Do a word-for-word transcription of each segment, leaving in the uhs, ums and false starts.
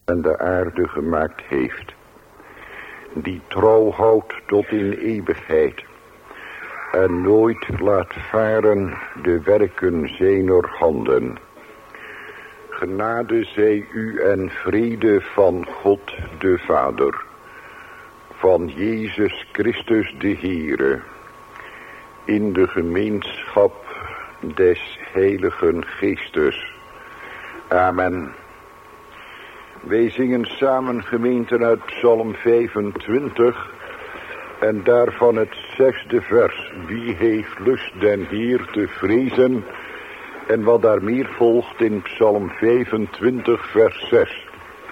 en de aarde gemaakt heeft, die trouw houdt tot in eeuwigheid en nooit laat varen de werken zijner handen. Genade zij u en vrede van God de Vader, van Jezus Christus de Heere, in de gemeenschap des Heiligen Geestes. Amen. Wij zingen samen, gemeente, uit Psalm vijfentwintig en daarvan het zesde vers. Wie heeft lust den Heer te vrezen? En wat daar meer volgt in Psalm vijfentwintig vers zes.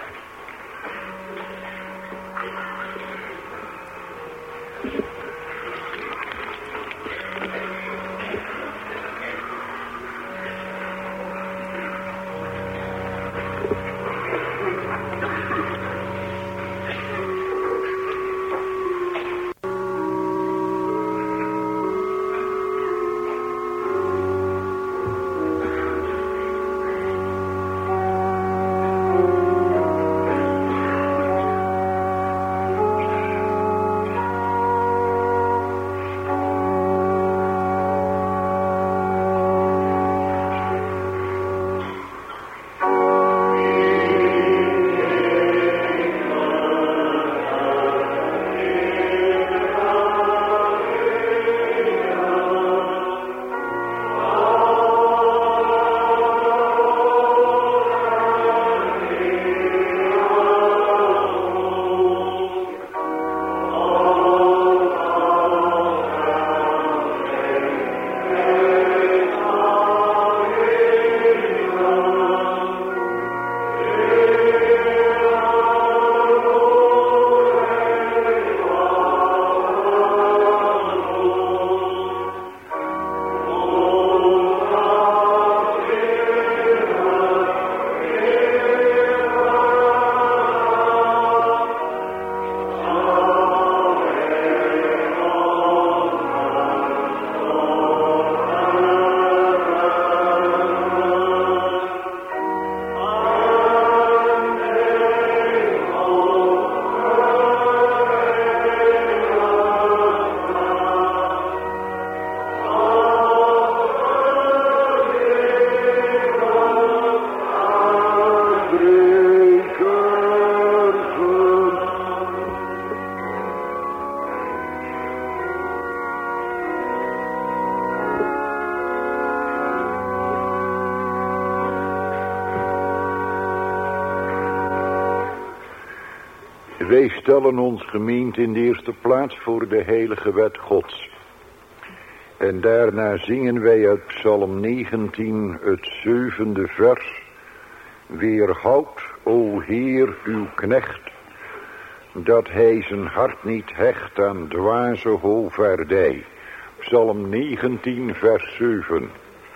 Wij stellen ons, gemeente, in de eerste plaats voor de heilige wet Gods. En daarna zingen wij uit Psalm negentien het zevende vers. Weerhoud, o Heer, uw knecht, dat hij zijn hart niet hecht aan dwaze hovaardij. Psalm negentien vers zeven.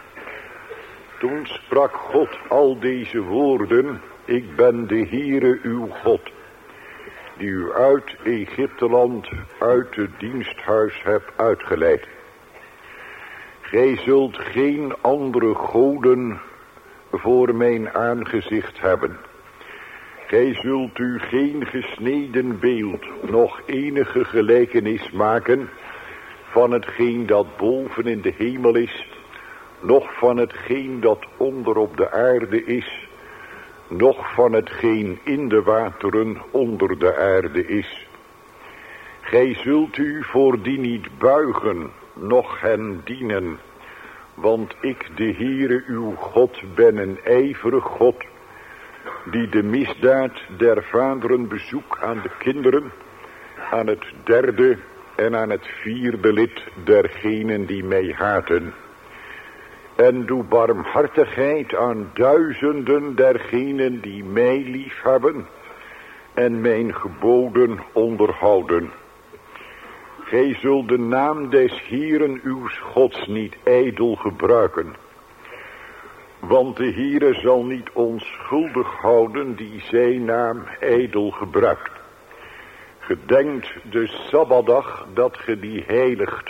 Toen sprak God al deze woorden: ik ben de Heere uw God, die u uit Egypteland, uit het diensthuis hebt uitgeleid. Gij zult geen andere goden voor mijn aangezicht hebben. Gij zult u geen gesneden beeld, nog enige gelijkenis maken van hetgeen dat boven in de hemel is, noch van hetgeen dat onder op de aarde is, noch van hetgeen in de wateren onder de aarde is. Gij zult u voor die niet buigen, noch hen dienen, want ik, de Heere uw God, ben een ijverig God, die de misdaad der vaderen bezoekt aan de kinderen, aan het derde en aan het vierde lid dergenen die mij haten. En doe barmhartigheid aan duizenden dergenen die mij lief hebben en mijn geboden onderhouden. Gij zult de naam des Heeren uw Gods niet ijdel gebruiken. Want de Heere zal niet onschuldig houden die zijn naam ijdel gebruikt. Gedenkt de Sabbatdag dat ge die heiligt.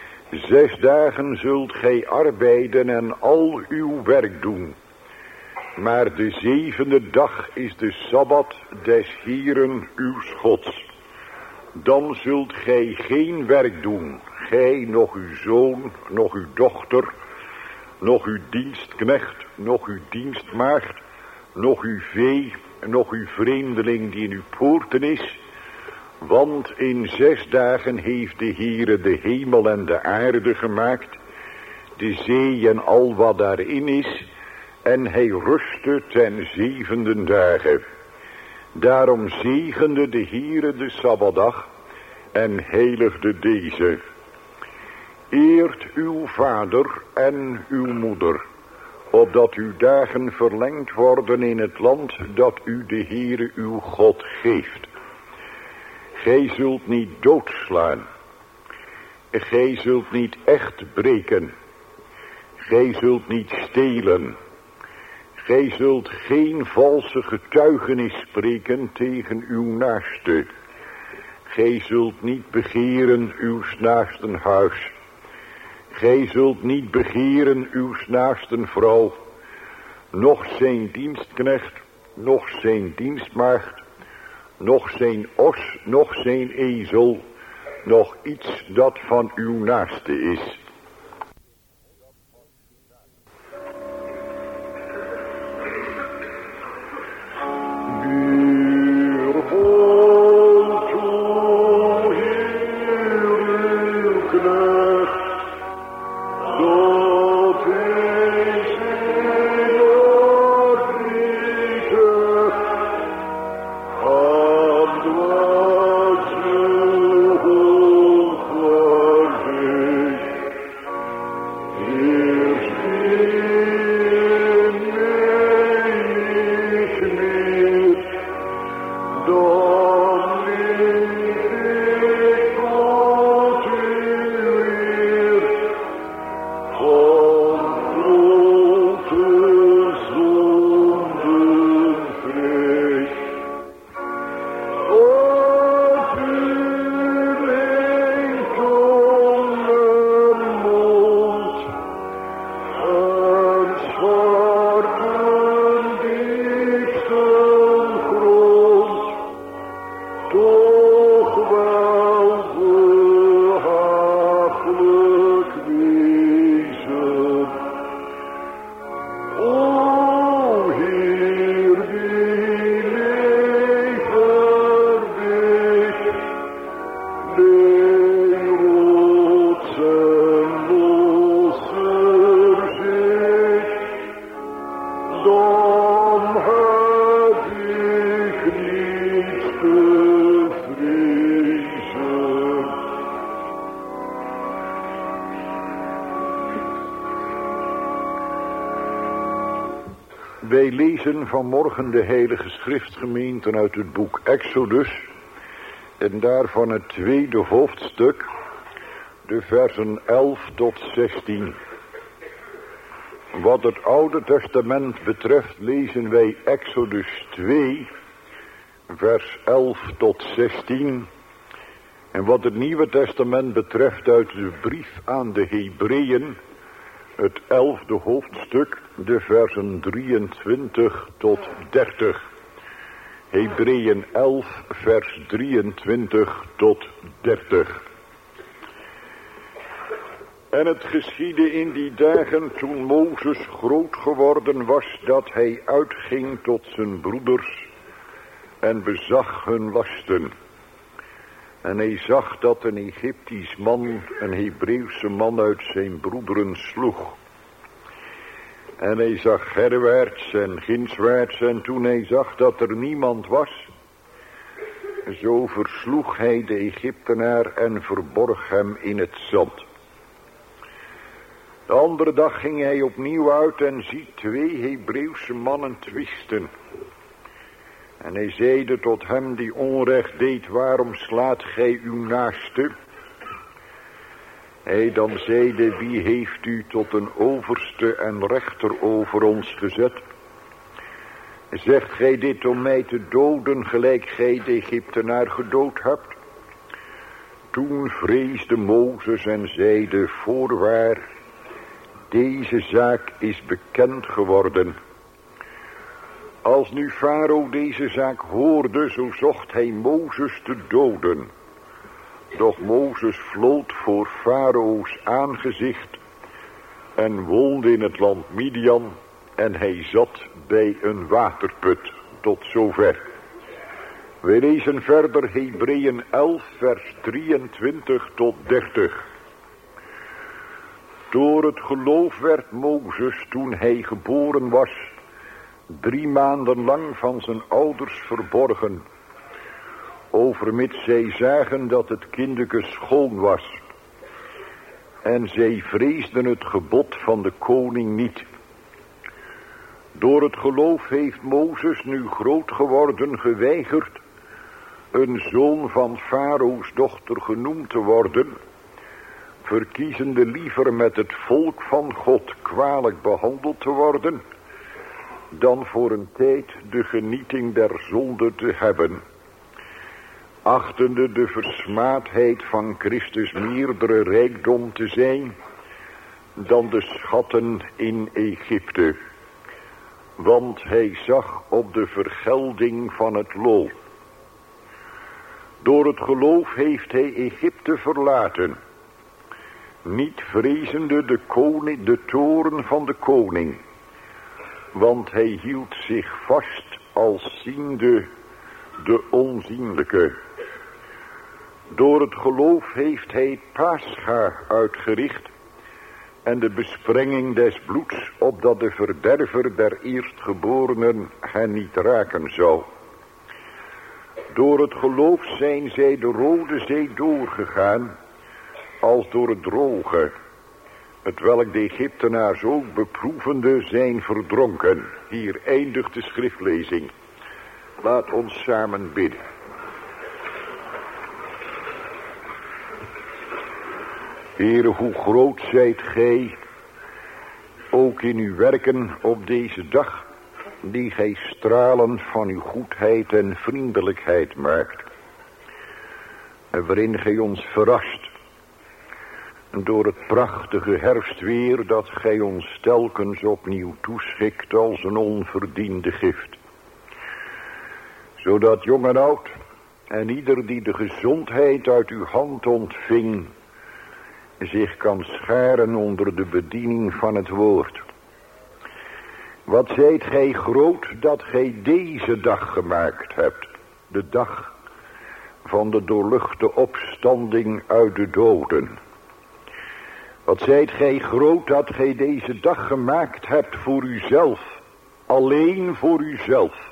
Zes dagen zult gij arbeiden en al uw werk doen. Maar de zevende dag is de Sabbat des Heeren uws Gods. Dan zult gij geen werk doen, gij, nog uw zoon, nog uw dochter, nog uw dienstknecht, nog uw dienstmaagd, nog uw vee, nog uw vreemdeling die in uw poorten is. Want in zes dagen heeft de Heere de hemel en de aarde gemaakt, de zee en al wat daarin is, en hij rustte ten zevende dagen. Daarom zegende de Heere de Sabbatdag en heiligde deze. Eert uw vader en uw moeder, opdat uw dagen verlengd worden in het land dat u de Heere uw God geeft. Gij zult niet doodslaan. Gij zult niet echt breken. Gij zult niet stelen. Gij zult geen valse getuigenis spreken tegen uw naaste. Gij zult niet begeren uw naasten huis. Gij zult niet begeren uw naasten vrouw, noch zijn dienstknecht, noch zijn dienstmaagd, noch zijn os, noch zijn ezel, noch iets dat van uw naaste is. Wij lezen vanmorgen de Heilige Schriftgemeenten uit het boek Exodus en daarvan het tweede hoofdstuk, de versen elf tot zestien. Wat het Oude Testament betreft lezen wij Exodus twee, vers elf tot zestien. En wat het Nieuwe Testament betreft uit de brief aan de Hebreeën, het elfde hoofdstuk, de versen drieëntwintig tot dertig. Hebreeën elf, vers drieëntwintig tot dertig. En het geschiedde in die dagen toen Mozes groot geworden was, dat hij uitging tot zijn broeders en bezag hun lasten. En hij zag dat een Egyptisch man een Hebreeuwse man uit zijn broederen sloeg. En hij zag herwaarts en gindswaarts, en toen hij zag dat er niemand was, zo versloeg hij de Egyptenaar en verborg hem in het zand. De andere dag ging hij opnieuw uit en ziet twee Hebreeuwse mannen twisten. En hij zeide tot hem die onrecht deed, waarom slaat gij uw naaste? Hij dan zeide, wie heeft u tot een overste en rechter over ons gezet? Zegt gij dit om mij te doden, gelijk gij de Egyptenaar gedood hebt? Toen vreesde Mozes en zeide, voorwaar, deze zaak is bekend geworden. Als nu Farao deze zaak hoorde, zo zocht hij Mozes te doden. Doch Mozes vlood voor Farao's aangezicht en woonde in het land Midian en hij zat bij een waterput. Tot zover. We lezen verder Hebreeën elf vers drieëntwintig tot dertig. Door het geloof werd Mozes toen hij geboren was drie maanden lang van zijn ouders verborgen, overmits zij zagen dat het kindeke schoon was. En zij vreesden het gebod van de koning niet. Door het geloof heeft Mozes, nu groot geworden, geweigerd een zoon van Farao's dochter genoemd te worden, verkiezende liever met het volk van God kwalijk behandeld te worden, dan voor een tijd de genieting der zonde te hebben, achtende de versmaadheid van Christus meerdere rijkdom te zijn dan de schatten in Egypte. Want hij zag op de vergelding van het loon. Door het geloof heeft hij Egypte verlaten, niet vrezende de, koning, de toorn van de koning, want hij hield zich vast als ziende de onzienlijke. Door het geloof heeft hij Pascha uitgericht en de besprenging des bloeds, opdat de verderver der eerstgeborenen hen niet raken zou. Door het geloof zijn zij de Rode Zee doorgegaan, als door het droge, het welk de Egyptenaars ook beproevende zijn verdronken. Hier eindigt de schriftlezing. Laat ons samen bidden. Heere, hoe groot zijt gij, ook in uw werken op deze dag, die gij stralend van uw goedheid en vriendelijkheid maakt. En waarin gij ons verrast, door het prachtige herfstweer dat gij ons telkens opnieuw toeschikt als een onverdiende gift. Zodat jong en oud en ieder die de gezondheid uit uw hand ontving, zich kan scharen onder de bediening van het woord. Wat zijt gij groot dat gij deze dag gemaakt hebt, de dag van de doorluchte opstanding uit de doden. Wat zijt gij groot dat gij deze dag gemaakt hebt voor uzelf, alleen voor uzelf.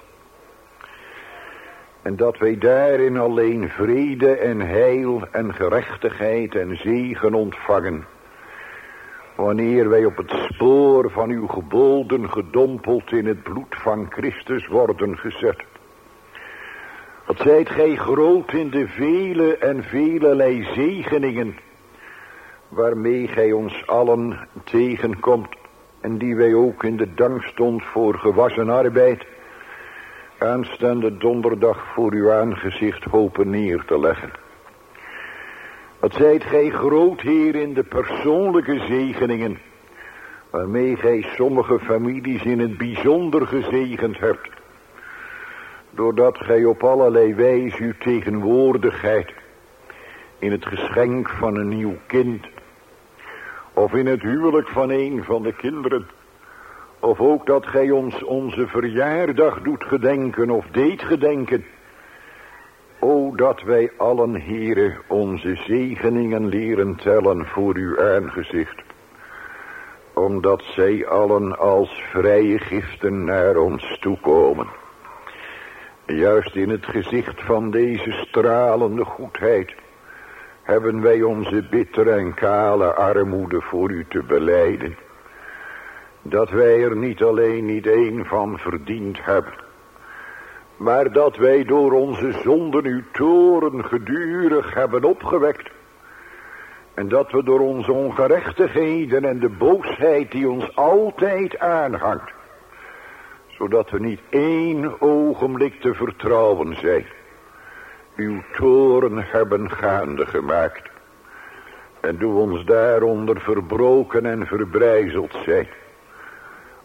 En dat wij daarin alleen vrede en heil en gerechtigheid en zegen ontvangen, wanneer wij op het spoor van uw geboden gedompeld in het bloed van Christus worden gezet. Wat zijt gij groot in de vele en velelei zegeningen, waarmee gij ons allen tegenkomt en die wij ook in de dankstond voor gewassen arbeid aanstaande donderdag voor uw aangezicht hopen neer te leggen. Wat zijt gij groot, Heer, in de persoonlijke zegeningen, waarmee gij sommige families in het bijzonder gezegend hebt, doordat gij op allerlei wijze uw tegenwoordigheid in het geschenk van een nieuw kind, of in het huwelijk van een van de kinderen, of ook dat gij ons onze verjaardag doet gedenken of deed gedenken. O, dat wij allen, Heere, onze zegeningen leren tellen voor uw aangezicht, omdat zij allen als vrije giften naar ons toekomen. Juist in het gezicht van deze stralende goedheid hebben wij onze bittere en kale armoede voor u te belijden. Dat wij er niet alleen niet één van verdiend hebben, maar dat wij door onze zonden uw toorn gedurig hebben opgewekt. En dat we door onze ongerechtigheden en de boosheid die ons altijd aanhangt, zodat we niet één ogenblik te vertrouwen zijn, uw toorn hebben gaande gemaakt. En doe ons daaronder verbroken en verbrijzeld zijn,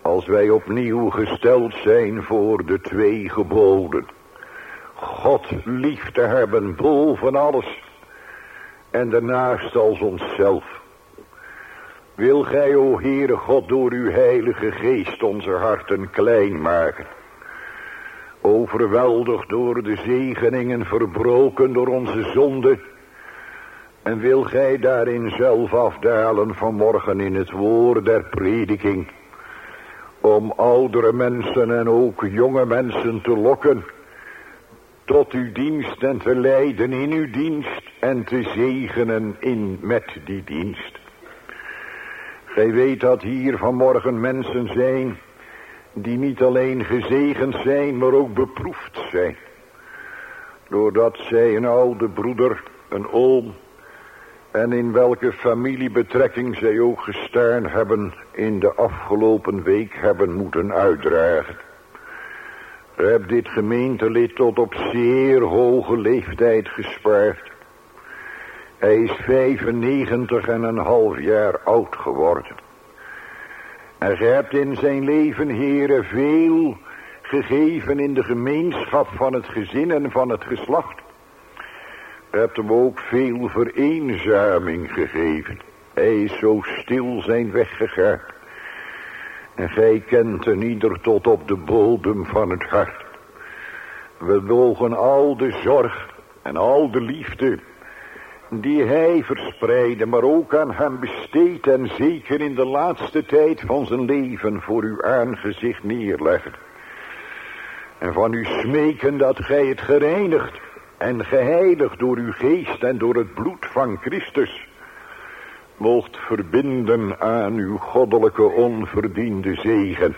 als wij opnieuw gesteld zijn voor de twee geboden. God lief te hebben boven alles en daarnaast als onszelf. Wil gij, o Heere God, door uw heilige geest onze harten klein maken. Overweldigd door de zegeningen, verbroken door onze zonde. En wil gij daarin zelf afdalen vanmorgen in het woord der prediking. Om oudere mensen en ook jonge mensen te lokken tot uw dienst en te leiden in uw dienst en te zegenen in met die dienst. Gij weet dat hier vanmorgen mensen zijn die niet alleen gezegend zijn, maar ook beproefd zijn. Doordat zij een oude broeder, een oom en in welke familiebetrekking zij ook gestaan hebben in de afgelopen week hebben moeten uitdragen. U hebt dit gemeentelid tot op zeer hoge leeftijd gespaard. Hij is vijfennegentig en een half jaar oud geworden. En gij hebt in zijn leven, Heere, veel gegeven in de gemeenschap van het gezin en van het geslacht. U hebt hem ook veel vereenzaming gegeven. Hij is zo stil zijn weg gegaan. En gij kent een ieder tot op de bodem van het hart. We mogen al de zorg en al de liefde die hij verspreidde, maar ook aan hem besteed en zeker in de laatste tijd van zijn leven voor uw aangezicht neerleggen. En van u smeken dat gij het gereinigd en geheiligd door uw geest en door het bloed van Christus moogt verbinden aan uw goddelijke onverdiende zegen.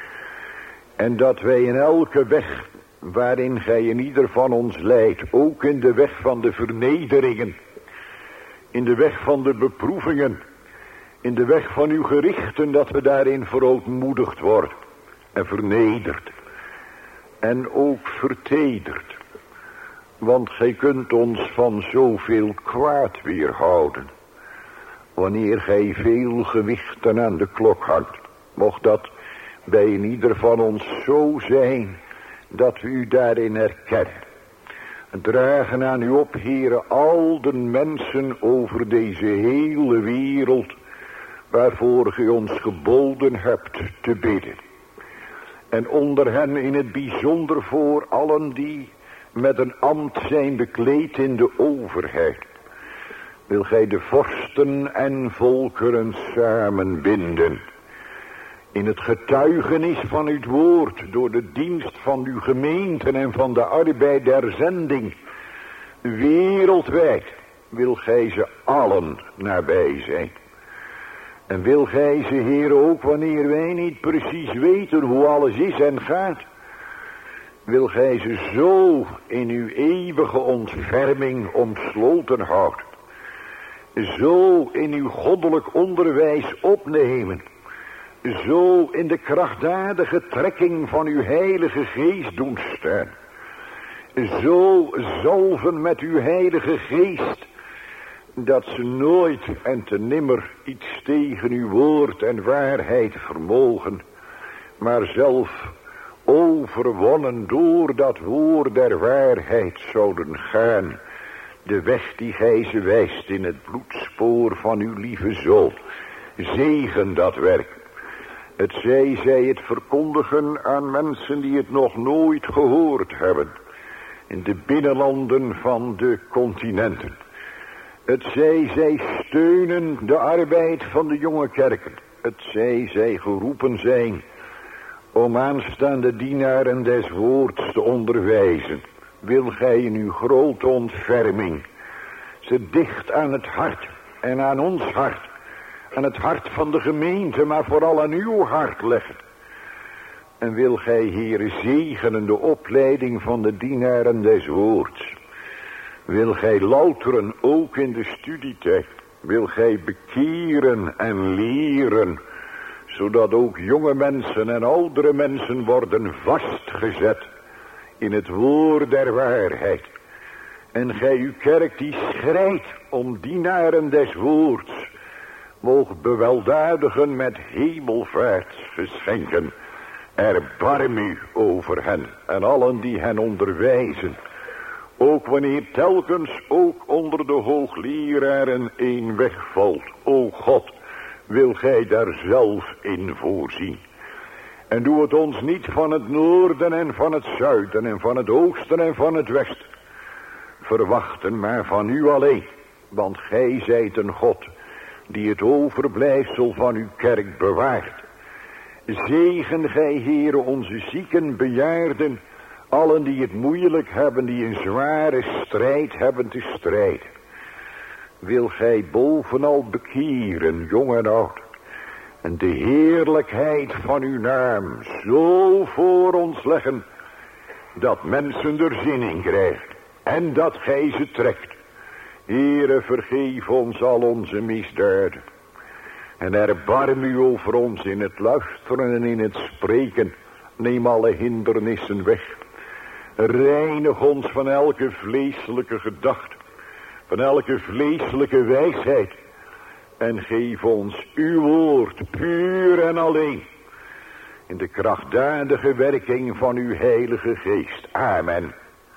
En dat wij in elke weg waarin gij in ieder van ons leidt, ook in de weg van de vernederingen, in de weg van de beproevingen, in de weg van uw gerichten, dat we daarin verootmoedigd worden en vernederd en ook vertederd. Want gij kunt ons van zoveel kwaad weerhouden, wanneer gij veel gewichten aan de klok hangt. Mocht dat bij een ieder van ons zo zijn, dat we u daarin herkennen. Dragen aan u op, Heere, al de mensen over deze hele wereld, waarvoor gij ons geboden hebt te bidden. En onder hen in het bijzonder voor allen die met een ambt zijn bekleed in de overheid. Wil gij de vorsten en volkeren samenbinden in het getuigenis van uw woord, door de dienst van uw gemeenten en van de arbeid der zending. Wereldwijd wil gij ze allen nabij zijn. En wil gij ze, Heer, ook wanneer wij niet precies weten hoe alles is en gaat, wil gij ze zo in uw eeuwige ontferming omsloten houden. Zo in uw goddelijk onderwijs opnemen. Zo in de krachtdadige trekking van uw heilige geest doen staan. Zo zalven met uw heilige geest, dat ze nooit en te nimmer iets tegen uw woord en waarheid vermogen, maar zelf overwonnen door dat woord der waarheid zouden gaan, de weg die gij ze wijst in het bloedspoor van uw lieve zoon. Zegen dat werk. Het zij zij het verkondigen aan mensen die het nog nooit gehoord hebben, in de binnenlanden van de continenten. Het zij zij steunen de arbeid van de jonge kerken. Het zij zij geroepen zijn om aanstaande dienaren des woords te onderwijzen. Wil gij in uw grote ontferming ze dicht aan het hart en aan ons hart, aan het hart van de gemeente, maar vooral aan uw hart leggen. En wil gij, Heere, zegenen de opleiding van de dienaren des woords. Wil gij louteren ook in de studietijd. Wil gij bekeren en leren, zodat ook jonge mensen en oudere mensen worden vastgezet in het woord der waarheid. En gij uw kerk die schrijdt om dienaren des woords, mocht beweldaadigen met hemelvaartsgeschenken. Erbarm u over hen en allen die hen onderwijzen. Ook wanneer telkens ook onder de hoogleraren een wegvalt. O God, wil gij daar zelf in voorzien. En doe het ons niet van het noorden en van het zuiden en van het oosten en van het westen verwachten, maar van u alleen. Want gij zijt een God die het overblijfsel van uw kerk bewaart. Zegen gij, Heere, onze zieken, bejaarden, allen die het moeilijk hebben, die een zware strijd hebben te strijden. Wil gij bovenal bekeren, jong en oud, en de heerlijkheid van uw naam zo voor ons leggen, dat mensen er zin in krijgen en dat gij ze trekt. Heere, vergeef ons al onze misdaden. En erbarm u over ons in het luisteren en in het spreken. Neem alle hindernissen weg. Reinig ons van elke vleeselijke gedachte, van elke vleeselijke wijsheid. En geef ons uw woord, puur en alleen, in de krachtdadige werking van uw heilige geest. Amen.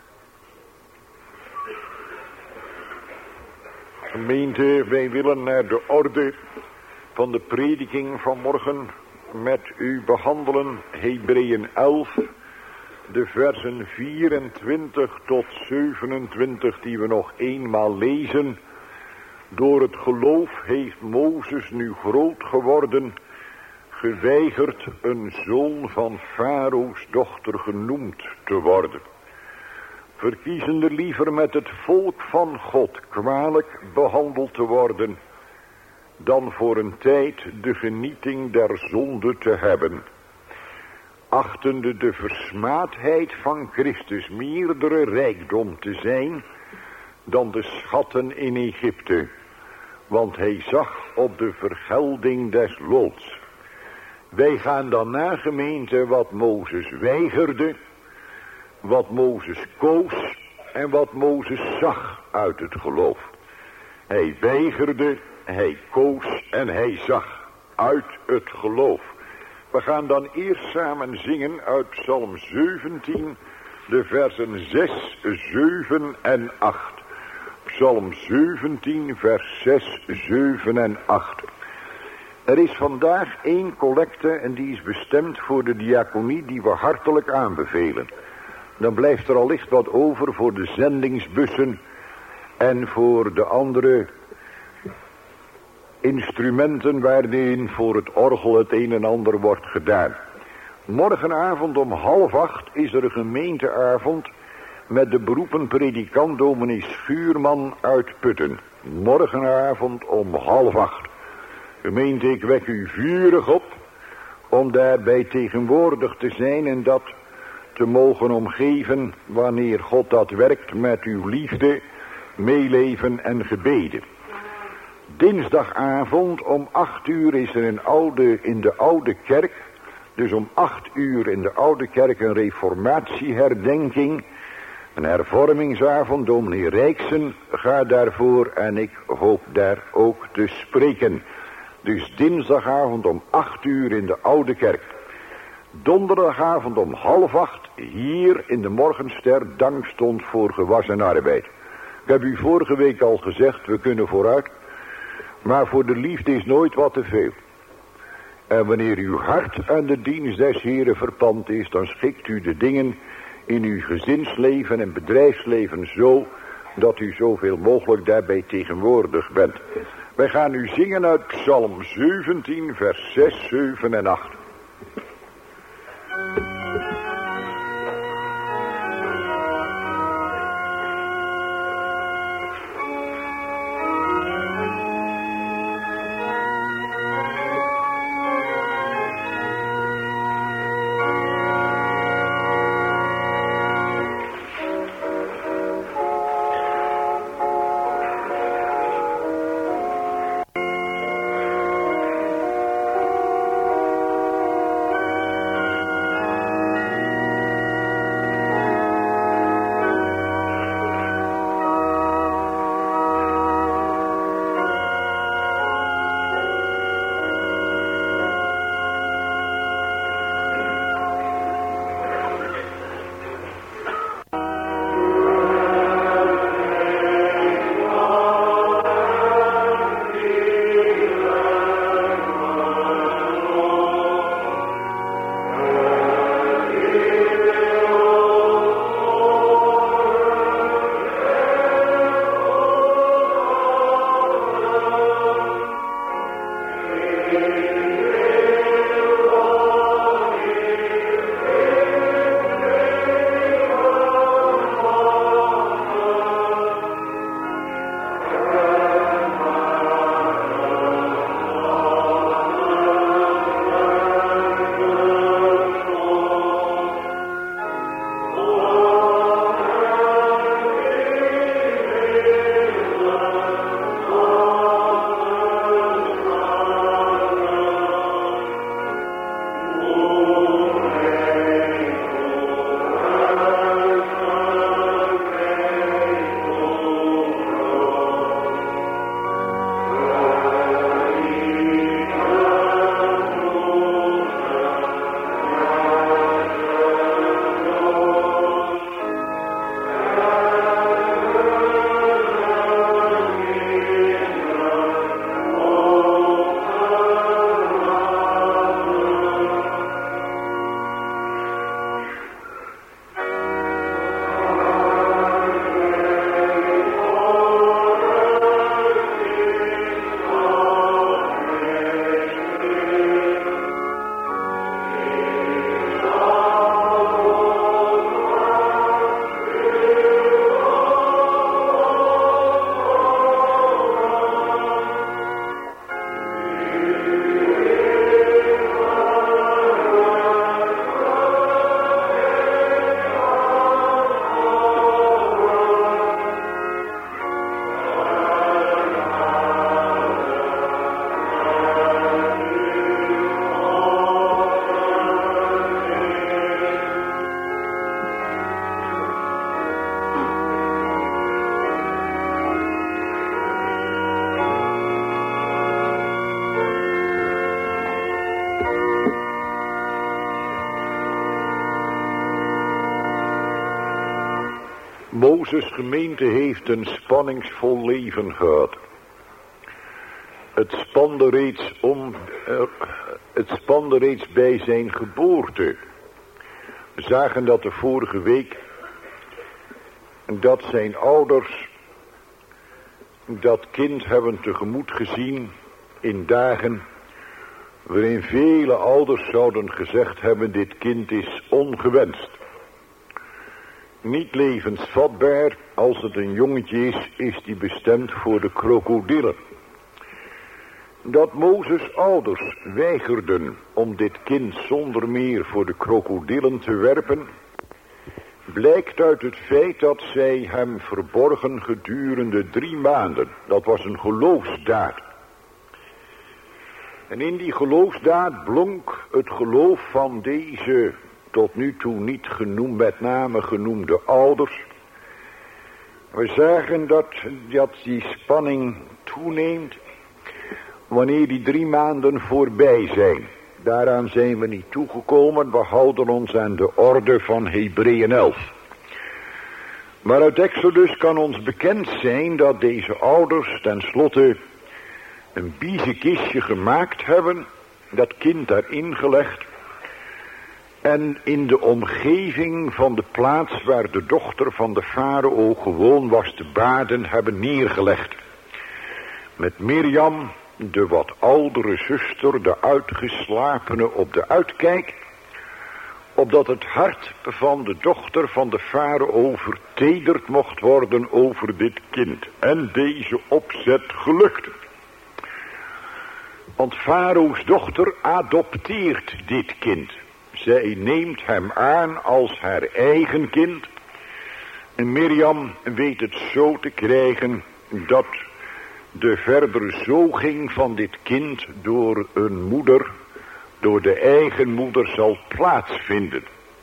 Gemeente, wij willen naar de orde van de prediking van morgen met u behandelen. Hebreeën elf, de versen vierentwintig tot zevenentwintig die we nog eenmaal lezen. Door het geloof heeft Mozes, nu groot geworden, geweigerd een zoon van Farao's dochter genoemd te worden. Verkiezende liever met het volk van God kwalijk behandeld te worden, dan voor een tijd de genieting der zonde te hebben. Achtende de versmaadheid van Christus meerdere rijkdom te zijn dan de schatten in Egypte, want hij zag op de vergelding des loons. Wij gaan dan na, gemeente, wat Mozes weigerde, wat Mozes koos en wat Mozes zag uit het geloof. Hij weigerde, hij koos en hij zag uit het geloof. We gaan dan eerst samen zingen uit Psalm zeventien, de versen zes, zeven en acht. Psalm zeventien, vers zes, zeven en acht. Er is vandaag één collecte en die is bestemd voor de diaconie die we hartelijk aanbevelen. Dan blijft er al licht wat over voor de zendingsbussen en voor de andere instrumenten waarin voor het orgel het een en ander wordt gedaan. Morgenavond om half acht is er een gemeenteavond met de beroepen predikant dominee Schuurman uit Putten. Morgenavond om half acht. Gemeente, ik wek u vurig op om daarbij tegenwoordig te zijn en dat te mogen omgeven wanneer God dat werkt met uw liefde, meeleven en gebeden. Dinsdagavond om acht uur is er een oude, in de oude kerk, dus om acht uur in de oude kerk een reformatieherdenking, een hervormingsavond. Dominee Rijksen gaat daarvoor en ik hoop daar ook te spreken. Dus dinsdagavond om acht uur in de oude kerk. Donderdagavond om half acht hier in de Morgenster dankstond voor gewassen arbeid. Ik heb u vorige week al gezegd, we kunnen vooruit. Maar voor de liefde is nooit wat te veel. En wanneer uw hart aan de dienst des Heren verpand is, dan schikt u de dingen in uw gezinsleven en bedrijfsleven zo, dat u zoveel mogelijk daarbij tegenwoordig bent. Wij gaan nu zingen uit Psalm zeventien, vers zes, zeven en acht. Mozes' gemeente heeft een spanningsvol leven gehad. Het spande reeds, om, uh, het spande reeds bij zijn geboorte. We zagen dat de vorige week, dat zijn ouders dat kind hebben tegemoet gezien in dagen waarin vele ouders zouden gezegd hebben: dit kind is ongewenst. Niet levensvatbaar, als het een jongetje is, is die bestemd voor de krokodillen. Dat Mozes' ouders weigerden om dit kind zonder meer voor de krokodillen te werpen, blijkt uit het feit dat zij hem verborgen gedurende drie maanden. Dat was een geloofsdaad. En in die geloofsdaad blonk het geloof van deze tot nu toe niet genoemd, met name genoemde ouders. We zagen dat, dat die spanning toeneemt wanneer die drie maanden voorbij zijn. Daaraan zijn we niet toegekomen. We houden ons aan de orde van Hebreeën elf. Maar uit Exodus kan ons bekend zijn dat deze ouders tenslotte een biezenkistje gemaakt hebben, dat kind daarin gelegd, en in de omgeving van de plaats waar de dochter van de farao gewoon was te baden hebben neergelegd. Met Mirjam, de wat oudere zuster, de uitgeslapene, op de uitkijk, opdat het hart van de dochter van de farao vertederd mocht worden over dit kind. En deze opzet gelukte. Want Farao's dochter adopteert dit kind. Zij neemt hem aan als haar eigen kind. En Mirjam weet het zo te krijgen dat de verdere zoging van dit kind door een moeder, door de eigen moeder, zal plaatsvinden.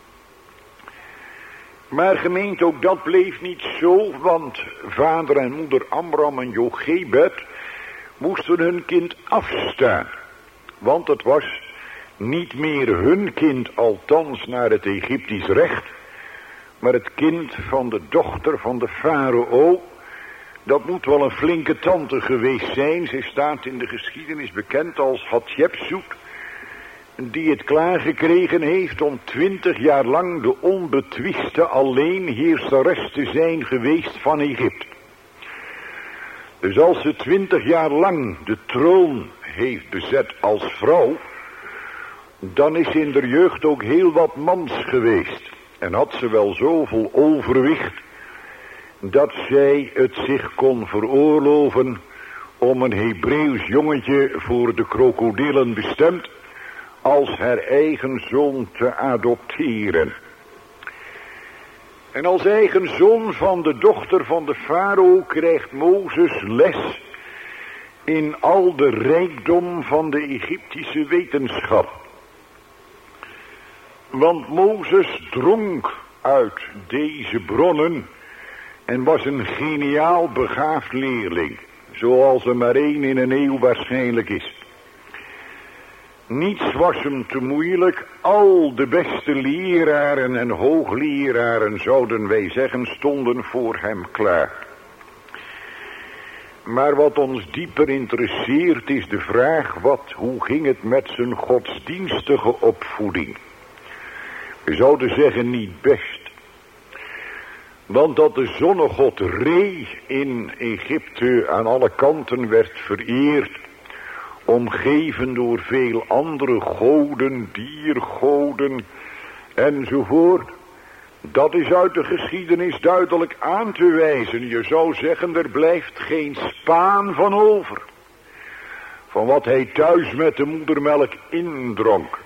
Maar gemeente, ook dat bleef niet zo, want vader en moeder Amram en Jochebed moesten hun kind afstaan. Want het was niet meer hun kind, althans naar het Egyptisch recht, maar het kind van de dochter van de farao. Dat moet wel een flinke tante geweest zijn. Ze staat in de geschiedenis bekend als Hatshepsut, die het klaargekregen heeft om twintig jaar lang de onbetwiste alleenheerseres te zijn geweest van Egypte. Dus als ze twintig jaar lang de troon heeft bezet als vrouw, dan is ze in de jeugd ook heel wat mans geweest. En had ze wel zoveel overwicht dat zij het zich kon veroorloven om een Hebreeuws jongetje voor de krokodillen bestemd als haar eigen zoon te adopteren. En als eigen zoon van de dochter van de farao krijgt Mozes les in al de rijkdom van de Egyptische wetenschap. Want Mozes dronk uit deze bronnen en was een geniaal begaafd leerling, zoals er maar één in een eeuw waarschijnlijk is. Niets was hem te moeilijk. Al de beste leraren en hoogleraren, zouden wij zeggen, stonden voor hem klaar. Maar wat ons dieper interesseert is de vraag, wat, hoe ging het met zijn godsdienstige opvoeding? We zouden zeggen niet best. Want dat de zonnegod Re in Egypte aan alle kanten werd vereerd, omgeven door veel andere goden, diergoden enzovoort, dat is uit de geschiedenis duidelijk aan te wijzen. Je zou zeggen, er blijft geen spaan van over, van wat hij thuis met de moedermelk indronk.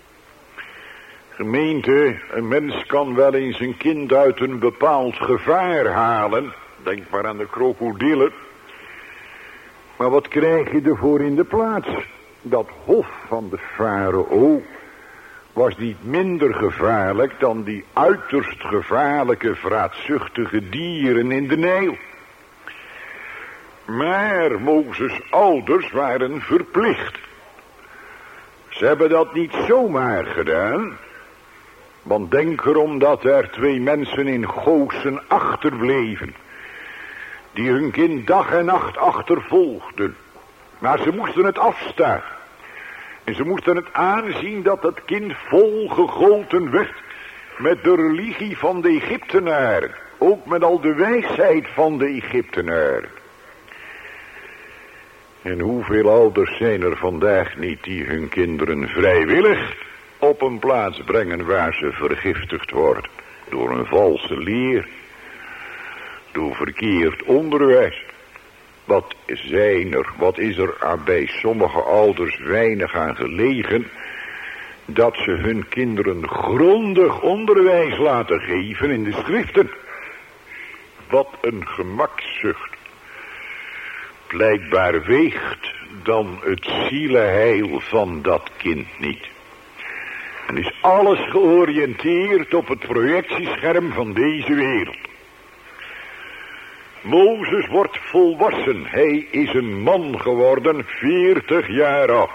Gemeente, een mens kan wel eens een kind uit een bepaald gevaar halen. Denk maar aan de krokodillen. Maar wat krijg je ervoor in de plaats? Dat hof van de farao was niet minder gevaarlijk dan die uiterst gevaarlijke, vraatzuchtige dieren in de Nijl. Maar Mozes' ouders waren verplicht. Ze hebben dat niet zomaar gedaan. Want denk erom dat er twee mensen in Goosen achterbleven, die hun kind dag en nacht achtervolgden. Maar ze moesten het afstaan. En ze moesten het aanzien dat het kind volgegoten werd met de religie van de Egyptenaren. Ook met al de wijsheid van de Egyptenaren. En hoeveel ouders zijn er vandaag niet die hun kinderen vrijwillig op een plaats brengen waar ze vergiftigd worden. Door een valse leer. Door verkeerd onderwijs. Wat zijn er, wat is er aan bij sommige ouders weinig aan gelegen, dat ze hun kinderen grondig onderwijs laten geven in de schriften. Wat een gemakzucht. Blijkbaar weegt dan het zielenheil van dat kind niet. En is alles georiënteerd op het projectiescherm van deze wereld. Mozes wordt volwassen. Hij is een man geworden, veertig jaar oud.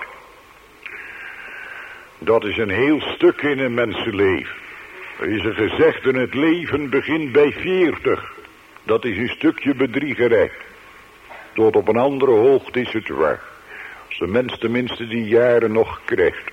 Dat is een heel stuk in een mensenleven. Er is een gezegde, het leven begint bij veertig. Dat is een stukje bedriegerij. Tot op een andere hoogte is het waar. Als de mens tenminste die jaren nog krijgt.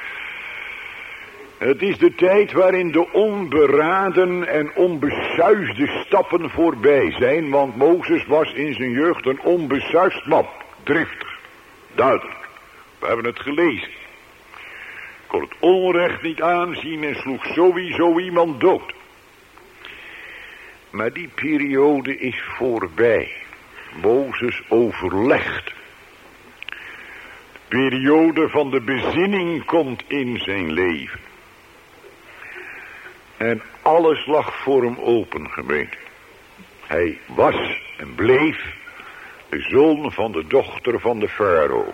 Het is de tijd waarin de onberaden en onbesuisde stappen voorbij zijn. Want Mozes was in zijn jeugd een onbesuisd man. Driftig. Duidelijk. We hebben het gelezen. Kon het onrecht niet aanzien en sloeg sowieso iemand dood. Maar die periode is voorbij. Mozes overlegt. De periode van de bezinning komt in zijn leven. En alles lag voor hem open, gemeente. Hij was en bleef de zoon van de dochter van de farao.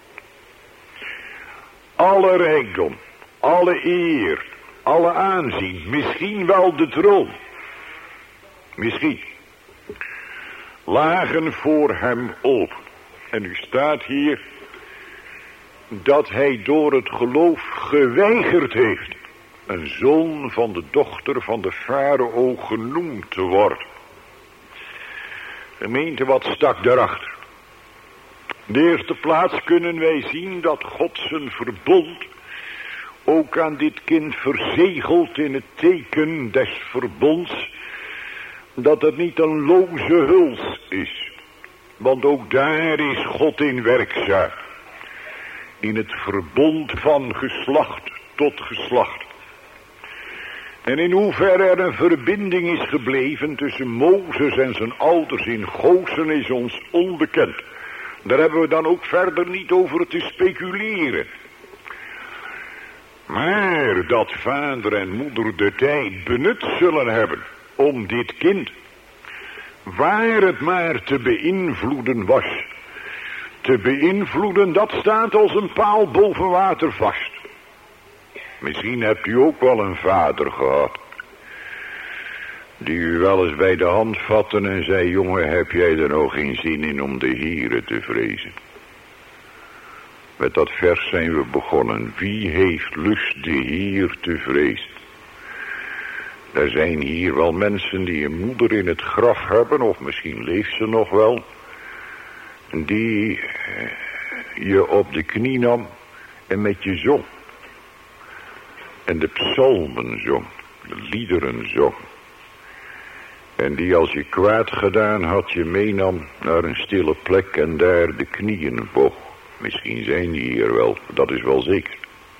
Alle rijkdom, alle eer, alle aanzien, misschien wel de troon. Misschien. Lagen voor hem open. En u staat hier dat hij door het geloof geweigerd heeft een zoon van de dochter van de farao genoemd te worden. Gemeente, wat stak daarachter? In de eerste plaats kunnen wij zien dat God zijn verbond ook aan dit kind verzegelt in het teken des verbonds, dat het niet een loze huls is. Want ook daar is God in werkzaam. In het verbond van geslacht tot geslacht. En in hoeverre er een verbinding is gebleven tussen Mozes en zijn ouders in Gosen is ons onbekend. Daar hebben we dan ook verder niet over te speculeren. Maar dat vader en moeder de tijd benut zullen hebben om dit kind, waar het maar te beïnvloeden was, te beïnvloeden, dat staat als een paal boven water vast. Misschien hebt u ook wel een vader gehad, die u wel eens bij de hand vatte en zei, jongen, heb jij er nog geen zin in om de Here te vrezen? Met dat vers zijn we begonnen. Wie heeft lust de Heer te vrezen? Er zijn hier wel mensen die een moeder in het graf hebben, of misschien leeft ze nog wel, die je op de knie nam en met je zong. En de psalmen zong, de liederen zong. En die als je kwaad gedaan had, je meenam naar een stille plek en daar de knieën boog. Misschien zijn die hier wel, dat is wel zeker.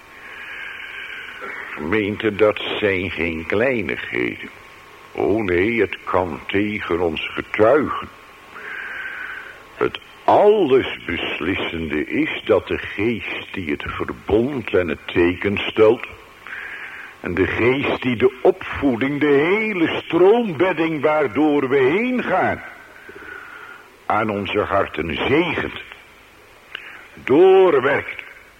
Gemeente, dat zijn geen kleinigheden. Oh nee, het kan tegen ons getuigen. Het alles beslissende is dat de geest die het verbond en het teken stelt, en de geest die de opvoeding, de hele stroombedding waardoor we heen gaan, aan onze harten zegent, doorwerkt.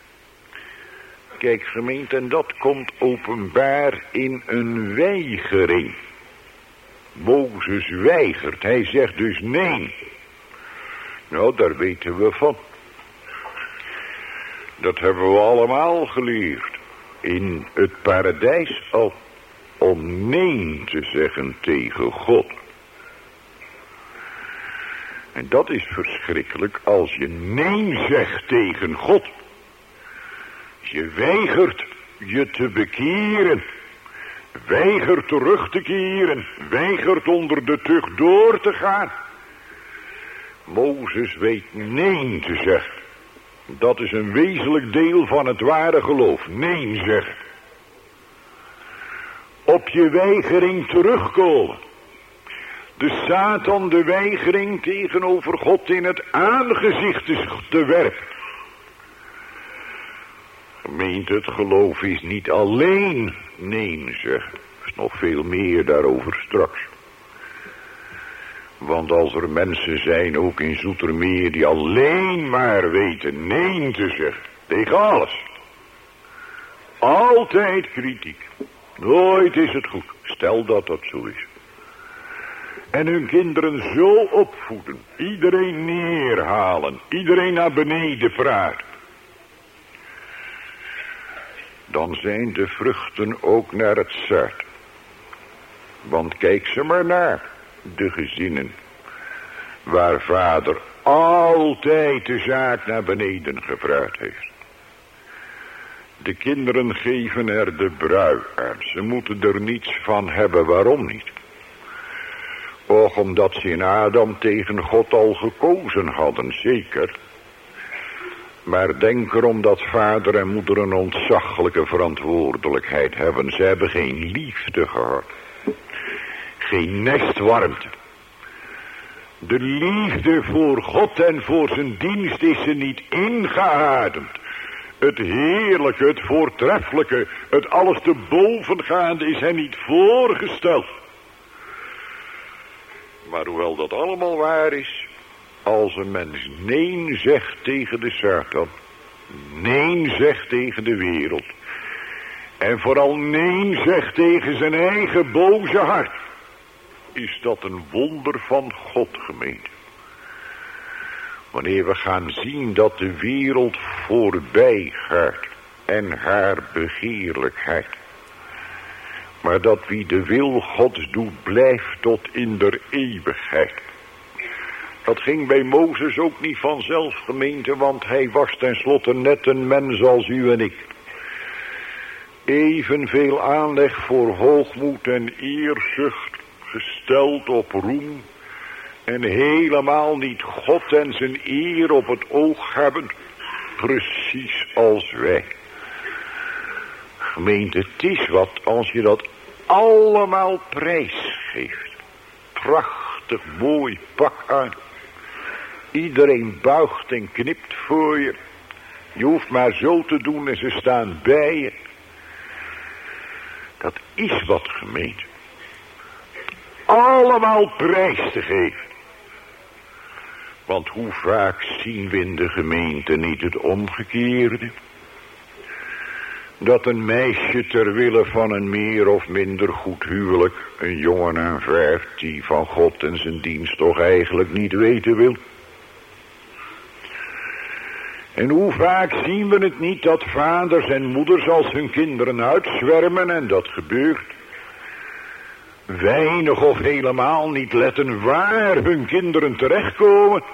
Kijk gemeente, en dat komt openbaar in een weigering. Mozes weigert, hij zegt dus nee. Nou, daar weten we van. Dat hebben we allemaal geleerd. In het paradijs al. om nee te zeggen tegen God. En dat is verschrikkelijk als je nee zegt tegen God. Je weigert je te bekeren. Weigert terug te keren. Weigert onder de tucht door te gaan. Mozes weet nee te zeggen. Dat is een wezenlijk deel van het ware geloof. Nee zeggen. Op je weigering terugkomen. De Satan de weigering tegenover God in het aangezicht te werpen. Gemeente, het geloof is niet alleen nee zeggen. Er is nog veel meer daarover straks. Want als er mensen zijn, ook in Zoetermeer, die alleen maar weten nee te zeggen. Tegen alles. Altijd kritiek. Nooit is het goed. Stel dat dat zo is. En hun kinderen zo opvoeden. Iedereen neerhalen. Iedereen naar beneden praten. Dan zijn de vruchten ook naar het zuid. Want kijk ze maar naar. De gezinnen. Waar vader altijd de zaak naar beneden gevraagd heeft. De kinderen geven er de brui aan. Ze moeten er niets van hebben. Waarom niet? Och, omdat ze in Adam tegen God al gekozen hadden, zeker. Maar denk erom dat vader en moeder een ontzaglijke verantwoordelijkheid hebben. Ze hebben geen liefde gehad. Geen nestwarmte. De liefde voor God en voor zijn dienst is ze niet ingeademd. Het heerlijke, het voortreffelijke, het alles te bovengaande is hen niet voorgesteld. Maar hoewel dat allemaal waar is, als een mens nee zegt tegen de Satan, nee zegt tegen de wereld, en vooral nee zegt tegen zijn eigen boze hart, is dat een wonder van God, gemeente. Wanneer we gaan zien dat de wereld voorbij gaat en haar begeerlijkheid, maar dat wie de wil Gods doet blijft tot in der eeuwigheid. Dat ging bij Mozes ook niet vanzelf, gemeente, want hij was tenslotte net een mens als u en ik. Evenveel aanleg voor hoogmoed en eerzucht, gesteld op roem, en helemaal niet God en zijn eer op het oog hebben, precies als wij. Gemeente, het is wat als je dat allemaal prijsgeeft. Prachtig mooi pak aan. Iedereen buigt en knipt voor je. Je hoeft maar zo te doen en ze staan bij je. Dat is wat, gemeente. Allemaal prijs te geven. Want hoe vaak zien we in de gemeente niet het omgekeerde? Dat een meisje ter wille van een meer of minder goed huwelijk een jongen aanvaardt die van God en zijn dienst toch eigenlijk niet weten wil. En hoe vaak zien we het niet dat vaders en moeders als hun kinderen uitzwermen, en dat gebeurt. Weinig of helemaal niet letten waar hun kinderen terechtkomen.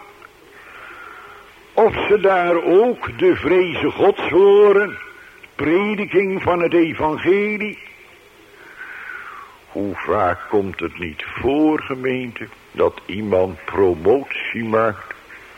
Of ze daar ook de vreze Gods horen, prediking van het evangelie. Hoe vaak komt het niet voor, gemeente, dat iemand promotie maakt,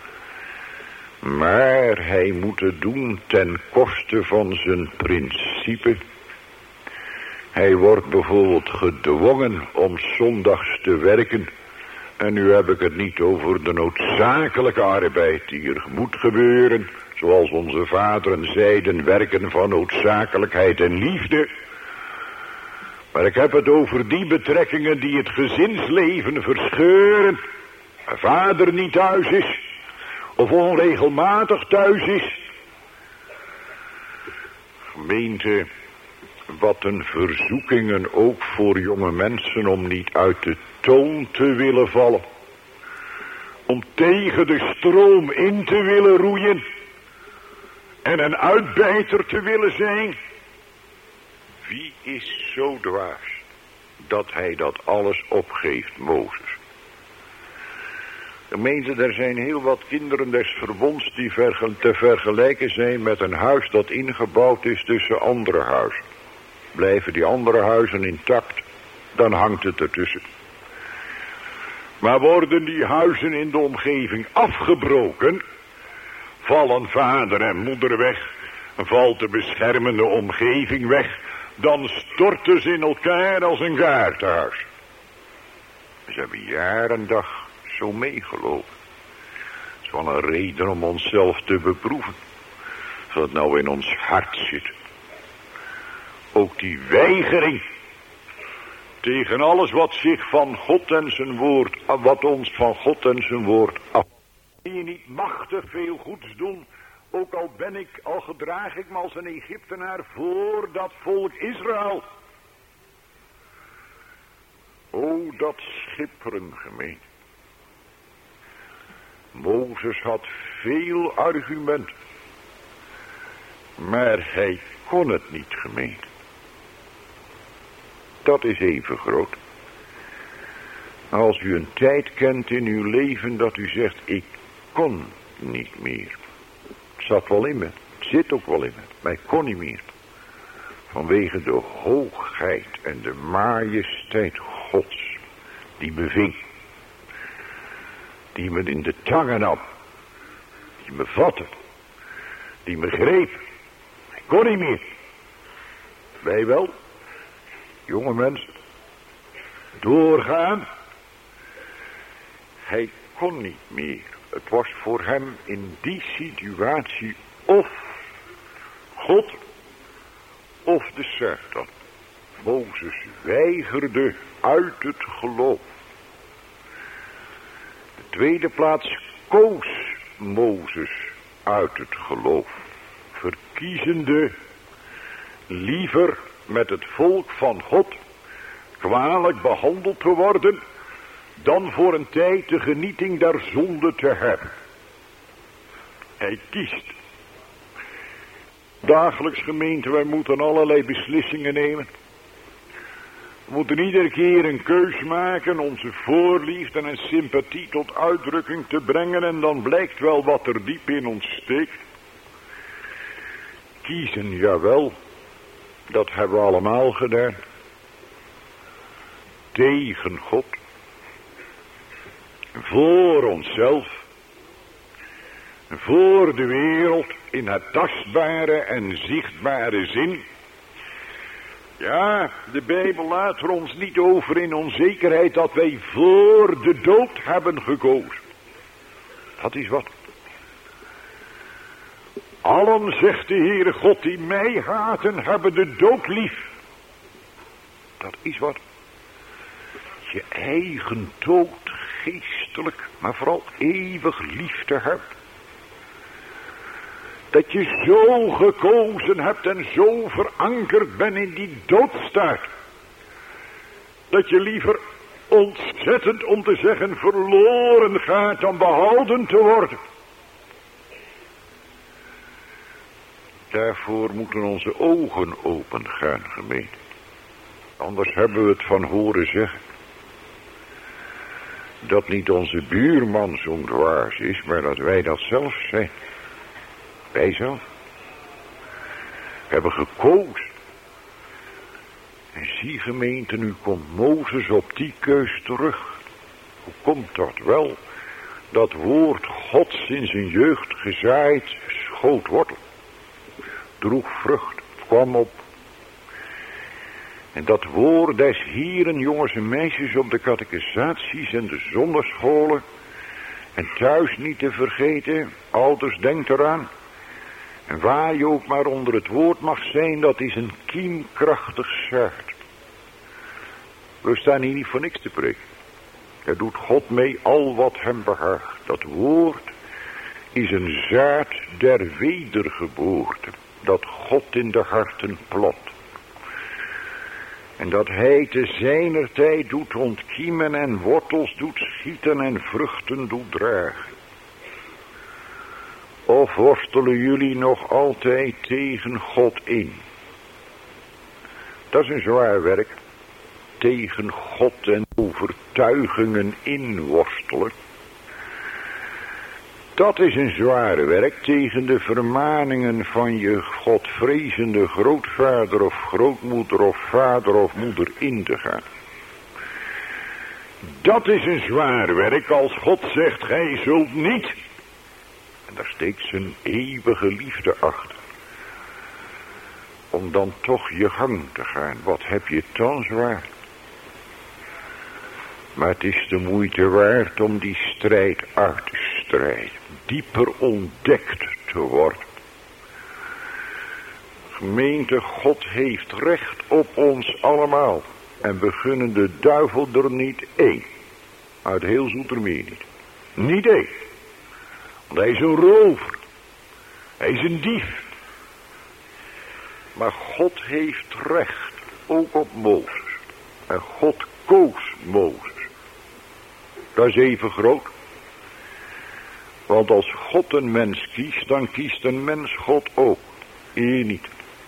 maar hij moet het doen ten koste van zijn principe. Hij wordt bijvoorbeeld gedwongen om zondags te werken. En nu heb ik het niet over de noodzakelijke arbeid die er moet gebeuren. Zoals onze vaderen zeiden, werken van noodzakelijkheid en liefde. Maar ik heb het over die betrekkingen die het gezinsleven verscheuren. Een vader niet thuis is, of onregelmatig thuis is. Gemeente, wat een verzoekingen ook voor jonge mensen om niet uit de toon te willen vallen. Om tegen de stroom in te willen roeien. En een uitbijter te willen zijn. Wie is zo dwaas dat hij dat alles opgeeft, Mozes. Gemeente, er zijn heel wat kinderen des verbonds die verge- te vergelijken zijn met een huis dat ingebouwd is tussen andere huizen. Blijven die andere huizen intact, dan hangt het ertussen. Maar worden die huizen in de omgeving afgebroken, vallen vader en moeder weg, valt de beschermende omgeving weg, dan storten ze in elkaar als een gaartenhuis. Ze hebben jaar en dag zo meegelopen. Het is wel een reden om onszelf te beproeven, of dat nou in ons hart zit. Ook die weigering tegen alles wat zich van God en zijn woord, wat ons van God en zijn woord af. Je niet machtig veel goeds doen, ook al ben ik, al gedraag ik me als een Egyptenaar voor dat volk Israël. O, dat schipperen gemeen. Mozes had veel argumenten, maar hij kon het niet gemeen. Dat is even groot. Als u een tijd kent in uw leven dat u zegt, ik kon niet meer. Het zat wel in me, het zit ook wel in me, maar ik kon niet meer. Vanwege de hoogheid en de majesteit Gods, die me ving. Die me in de tangen nam. Die me vatte. Die me greep. Ik kon niet meer. Wij wel. Jonge mensen. Doorgaan. Hij kon niet meer. Het was voor hem in die situatie of God of de Satan. Mozes weigerde uit het geloof. De tweede plaats koos Mozes uit het geloof. Verkiezende liever met het volk van God kwalijk behandeld te worden, dan voor een tijd de genieting der zonde te hebben. Hij kiest. Dagelijks gemeente, wij moeten allerlei beslissingen nemen. We moeten iedere keer een keus maken, onze voorliefde en sympathie tot uitdrukking te brengen, en dan blijkt wel wat er diep in ons steekt. Kiezen, jawel, dat hebben we allemaal gedaan. Tegen God. Voor onszelf. Voor de wereld in het tastbare en zichtbare zin. Ja, de Bijbel laat er ons niet over in onzekerheid dat wij voor de dood hebben gekozen. Dat is wat. Allen, zegt de Heere God, die mij haten, hebben de dood lief. Dat is wat. Je eigen dood geestelijk, maar vooral eeuwig lief te hebben. Dat je zo gekozen hebt en zo verankerd bent in die doodstaart. Dat je liever ontzettend, om te zeggen, verloren gaat dan behouden te worden. Daarvoor moeten onze ogen open gaan, gemeente. Anders hebben we het van horen zeggen. Dat niet onze buurman zo'n dwaas is, maar dat wij dat zelf zijn. Wij zelf. Hebben gekozen. En zie gemeente, nu komt Mozes op die keus terug. Hoe komt dat wel? Dat woord Gods in zijn jeugd gezaaid, schoot wortel. Droeg vrucht, kwam op. En dat woord des Hieren, jongens en meisjes, op de catechisaties en de zonderscholen. En thuis niet te vergeten, ouders, denk eraan. En waar je ook maar onder het woord mag zijn, dat is een kiemkrachtig zaad. We staan hier niet voor niks te preken. Daar doet God mee al wat hem behaagt. Dat woord is een zaad der wedergeboorte. Dat God in de harten plant. En dat hij te zijner tijd doet ontkiemen en wortels doet schieten en vruchten doet dragen. Of worstelen jullie nog altijd tegen God in? Dat is een zwaar werk. tegen God en overtuigingen inworstelen. Dat is een zware werk tegen de vermaningen van je godvrezende grootvader of grootmoeder of vader of moeder in te gaan. Dat is een zwaar werk als God zegt, gij zult niet. En daar steekt zijn eeuwige liefde achter. Om dan toch je gang te gaan. Wat heb je dan zwaar? Maar het is de moeite waard om die strijd uit te strijden. Dieper ontdekt te worden. Gemeente, God heeft recht op ons allemaal. En we gunnen de duivel er niet één. Uit heel Zoetermeer niet. Niet één. Want hij is een rover. Hij is een dief. Maar God heeft recht. Ook op Mozes. En God koos Mozes. Dat is even groot. Want als God een mens kiest, dan kiest een mens God ook. Eer niet.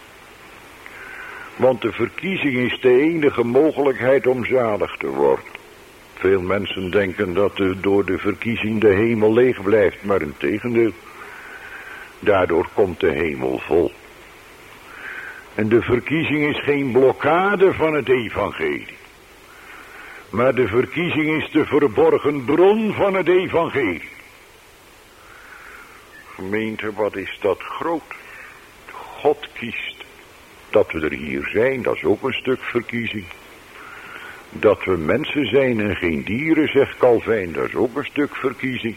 Want de verkiezing is de enige mogelijkheid om zalig te worden. Veel mensen denken dat de, door de verkiezing de hemel leeg blijft, maar integendeel. Daardoor komt de hemel vol. En de verkiezing is geen blokkade van het evangelie. Maar de verkiezing is de verborgen bron van het evangelie. Gemeente, wat is dat groot? God kiest. Dat we er hier zijn, dat is ook een stuk verkiezing. Dat we mensen zijn en geen dieren, zegt Calvijn, dat is ook een stuk verkiezing.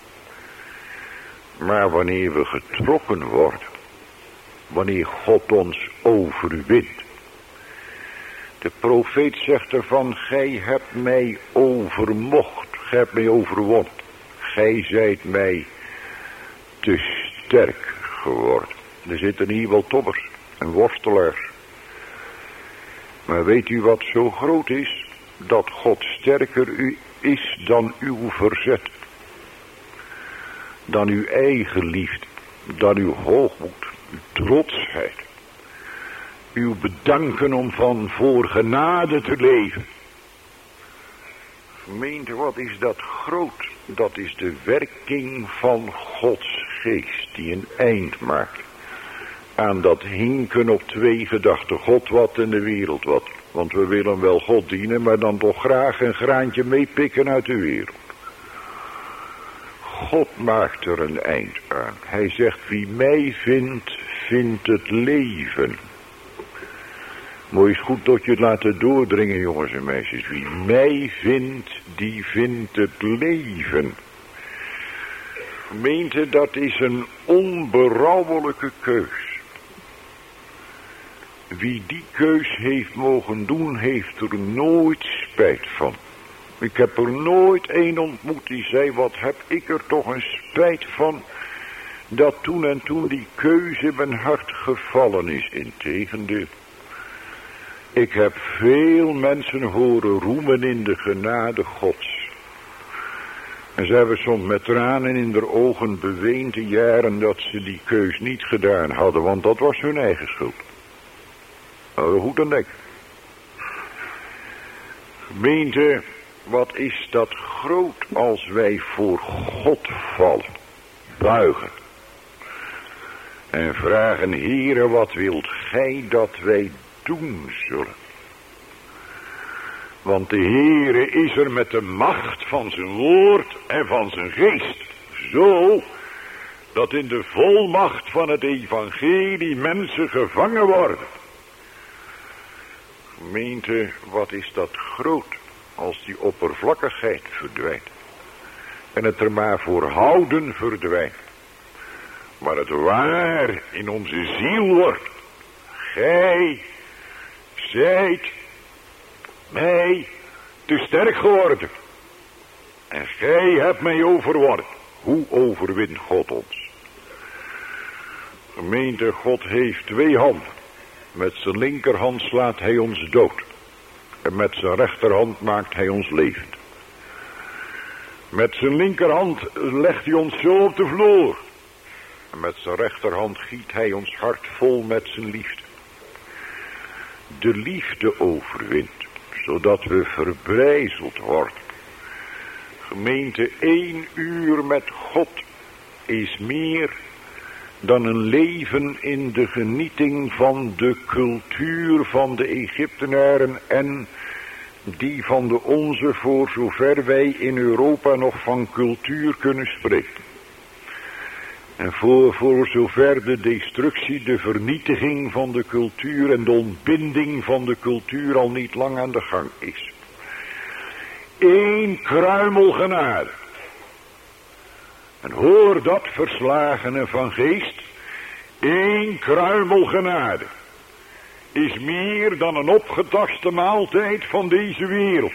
Maar wanneer we getrokken worden, wanneer God ons overwint. De profeet zegt ervan, gij hebt mij overmocht, gij hebt mij overwonnen. Gij zijt mij te sterk geworden. Er zitten hier wel toppers en worstelaars. Maar weet u wat zo groot is? Dat God sterker u is dan uw verzet. Dan uw eigen liefde. Dan uw hoogmoed. Uw trotsheid. Uw bedanken om van voor genade te leven. Gemeente, wat is dat groot? Dat is de werking van Gods geest die een eind maakt aan dat hinken op twee gedachten. God wat en de wereld wat. Want we willen wel God dienen, maar dan toch graag een graantje meepikken uit de wereld. God maakt er een eind aan. Hij zegt, wie mij vindt, vindt het leven. Mooi is goed dat je het laten doordringen, jongens en meisjes. Wie mij vindt, die vindt het leven. Gemeente, dat is een onberouwelijke keus. Wie die keus heeft mogen doen, heeft er nooit spijt van. Ik heb er nooit een ontmoet die zei, wat heb ik er toch een spijt van, dat toen en toen die keuze in mijn hart gevallen is. Integendeel. Ik heb veel mensen horen roemen in de genade Gods. En ze hebben soms met tranen in de ogen beweend de jaren dat ze die keus niet gedaan hadden, want dat was hun eigen schuld. Nou, goed aan denken. Gemeente, wat is dat groot als wij voor God vallen, buigen. En vragen, Heere, wat wilt gij dat wij doen zullen? Want de Heere is er met de macht van zijn woord en van zijn geest. Zo, dat in de volmacht van het evangelie mensen gevangen worden. Gemeente, wat is dat groot als die oppervlakkigheid verdwijnt. En het er maar voor houden verdwijnt. Maar het waar in onze ziel wordt. Gij zijt mij te sterk geworden. En gij hebt mij overwonnen. Hoe overwint God ons? Gemeente, God heeft twee handen. Met zijn linkerhand slaat hij ons dood. En met zijn rechterhand maakt hij ons levend. Met zijn linkerhand legt hij ons zo op de vloer. En met zijn rechterhand giet hij ons hart vol met zijn liefde. De liefde overwint. zodat we verbrijzeld worden. Gemeente, één uur met God is meer dan een leven in de genieting van de cultuur van de Egyptenaren en die van de onze, voor zover wij in Europa nog van cultuur kunnen spreken. En voor, voor zover de destructie, de vernietiging van de cultuur en de ontbinding van de cultuur al niet lang aan de gang is. Eén kruimel genade. En hoor dat, verslagenen van geest. Eén kruimel genade is meer dan een opgetaste maaltijd van deze wereld.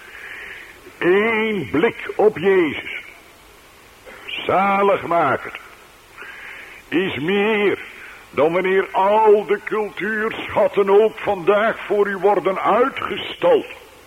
Eén blik op Jezus, zaligmakend, is meer dan wanneer al de cultuurschatten ook vandaag voor u worden uitgestald.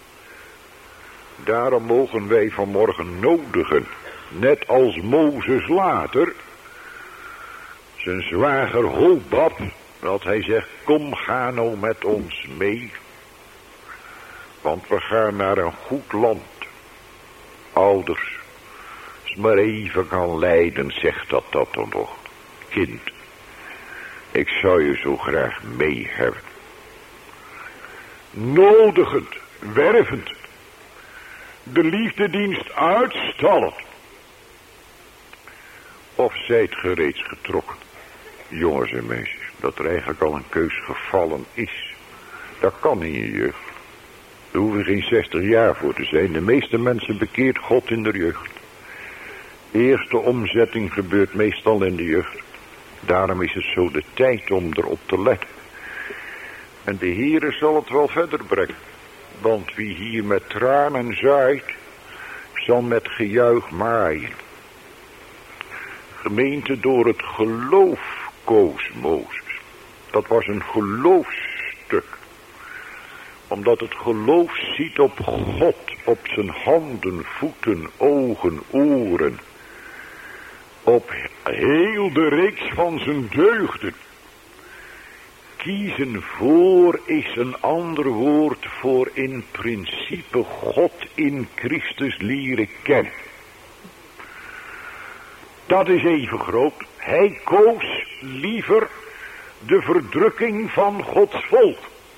Daarom mogen wij vanmorgen nodigen, net als Mozes later, zijn zwager Hobab, dat hij zegt, kom, ga nou met ons mee, want we gaan naar een goed land. Ouders, als maar even kan lijden, zegt dat dat dan nog. Kind, ik zou je zo graag mee hebben. Nodigend, wervend, de liefdedienst uitstallend. Of zijt ge reeds getrokken, jongens en meisjes, dat er eigenlijk al een keus gevallen is. Dat kan in je jeugd. Daar hoef je geen zestig jaar voor te zijn. De meeste mensen bekeert God in de jeugd. De eerste omzetting gebeurt meestal in de jeugd. Daarom is het zo de tijd om erop te letten. En de Heere zal het wel verder brengen. Want wie hier met tranen zaait, zal met gejuich maaien. Gemeente, door het geloof koos Mozes. Dat was een geloofstuk. Omdat het geloof ziet op God, op zijn handen, voeten, ogen, oren. Op heel de reeks van zijn deugden. Kiezen voor is een ander woord voor in principe God in Christus leren kennen. Dat is even groot. Hij koos liever de verdrukking van Gods volk.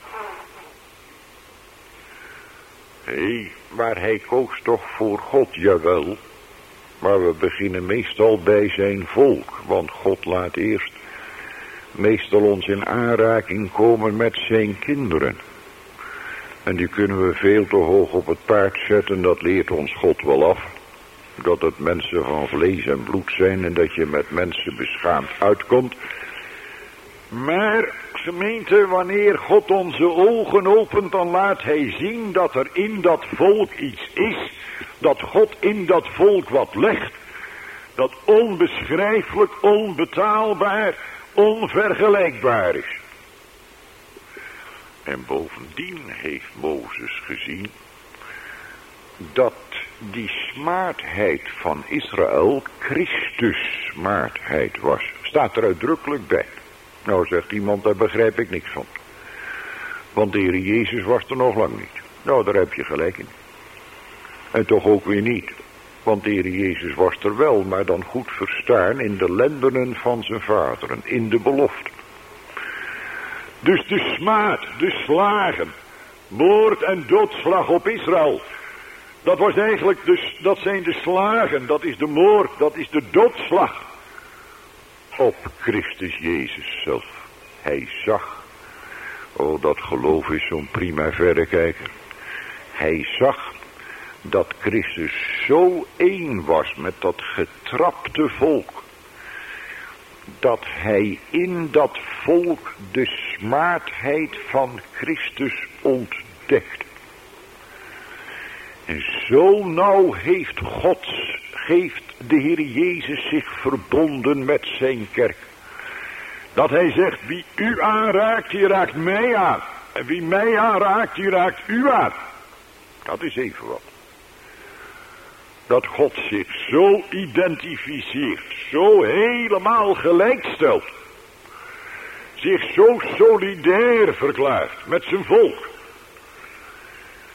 Hé, hey, maar hij koos toch voor God, jawel. Maar we beginnen meestal bij zijn volk, want God laat eerst meestal ons in aanraking komen met zijn kinderen. En die kunnen we veel te hoog op het paard zetten, dat leert ons God wel af. Dat het mensen van vlees en bloed zijn en dat je met mensen beschaamd uitkomt. Maar gemeente, wanneer God onze ogen opent, dan laat hij zien dat er in dat volk iets is. Dat God in dat volk wat legt. Dat onbeschrijfelijk, onbetaalbaar, onvergelijkbaar is. En bovendien heeft Mozes gezien dat die smaadheid van Israël Christus smaadheid was. Staat er uitdrukkelijk bij. Nou, zegt iemand, daar begrijp ik niks van. Want de Heer Jezus was er nog lang niet. Nou, daar heb je gelijk in. En toch ook weer niet. Want de Heer Jezus was er wel, maar dan goed verstaan in de lendenen van zijn vaderen, in de belofte. Dus de smaad, de slagen, moord en doodslag op Israël. Dat was eigenlijk, dus, dat zijn de slagen, dat is de moord, dat is de doodslag. Op Christus Jezus zelf. Hij zag, oh dat geloof is zo'n prima verrekijker. Hij zag dat Christus zo één was met dat getrapte volk. Dat hij in dat volk de smaadheid van Christus ontdekte. En zo nauw heeft God, heeft de Heer Jezus zich verbonden met zijn kerk. Dat hij zegt, wie u aanraakt, die raakt mij aan. En wie mij aanraakt, die raakt u aan. Dat is even wat. Dat God zich zo identificeert, zo helemaal gelijkstelt. Zich zo solidair verklaart met zijn volk.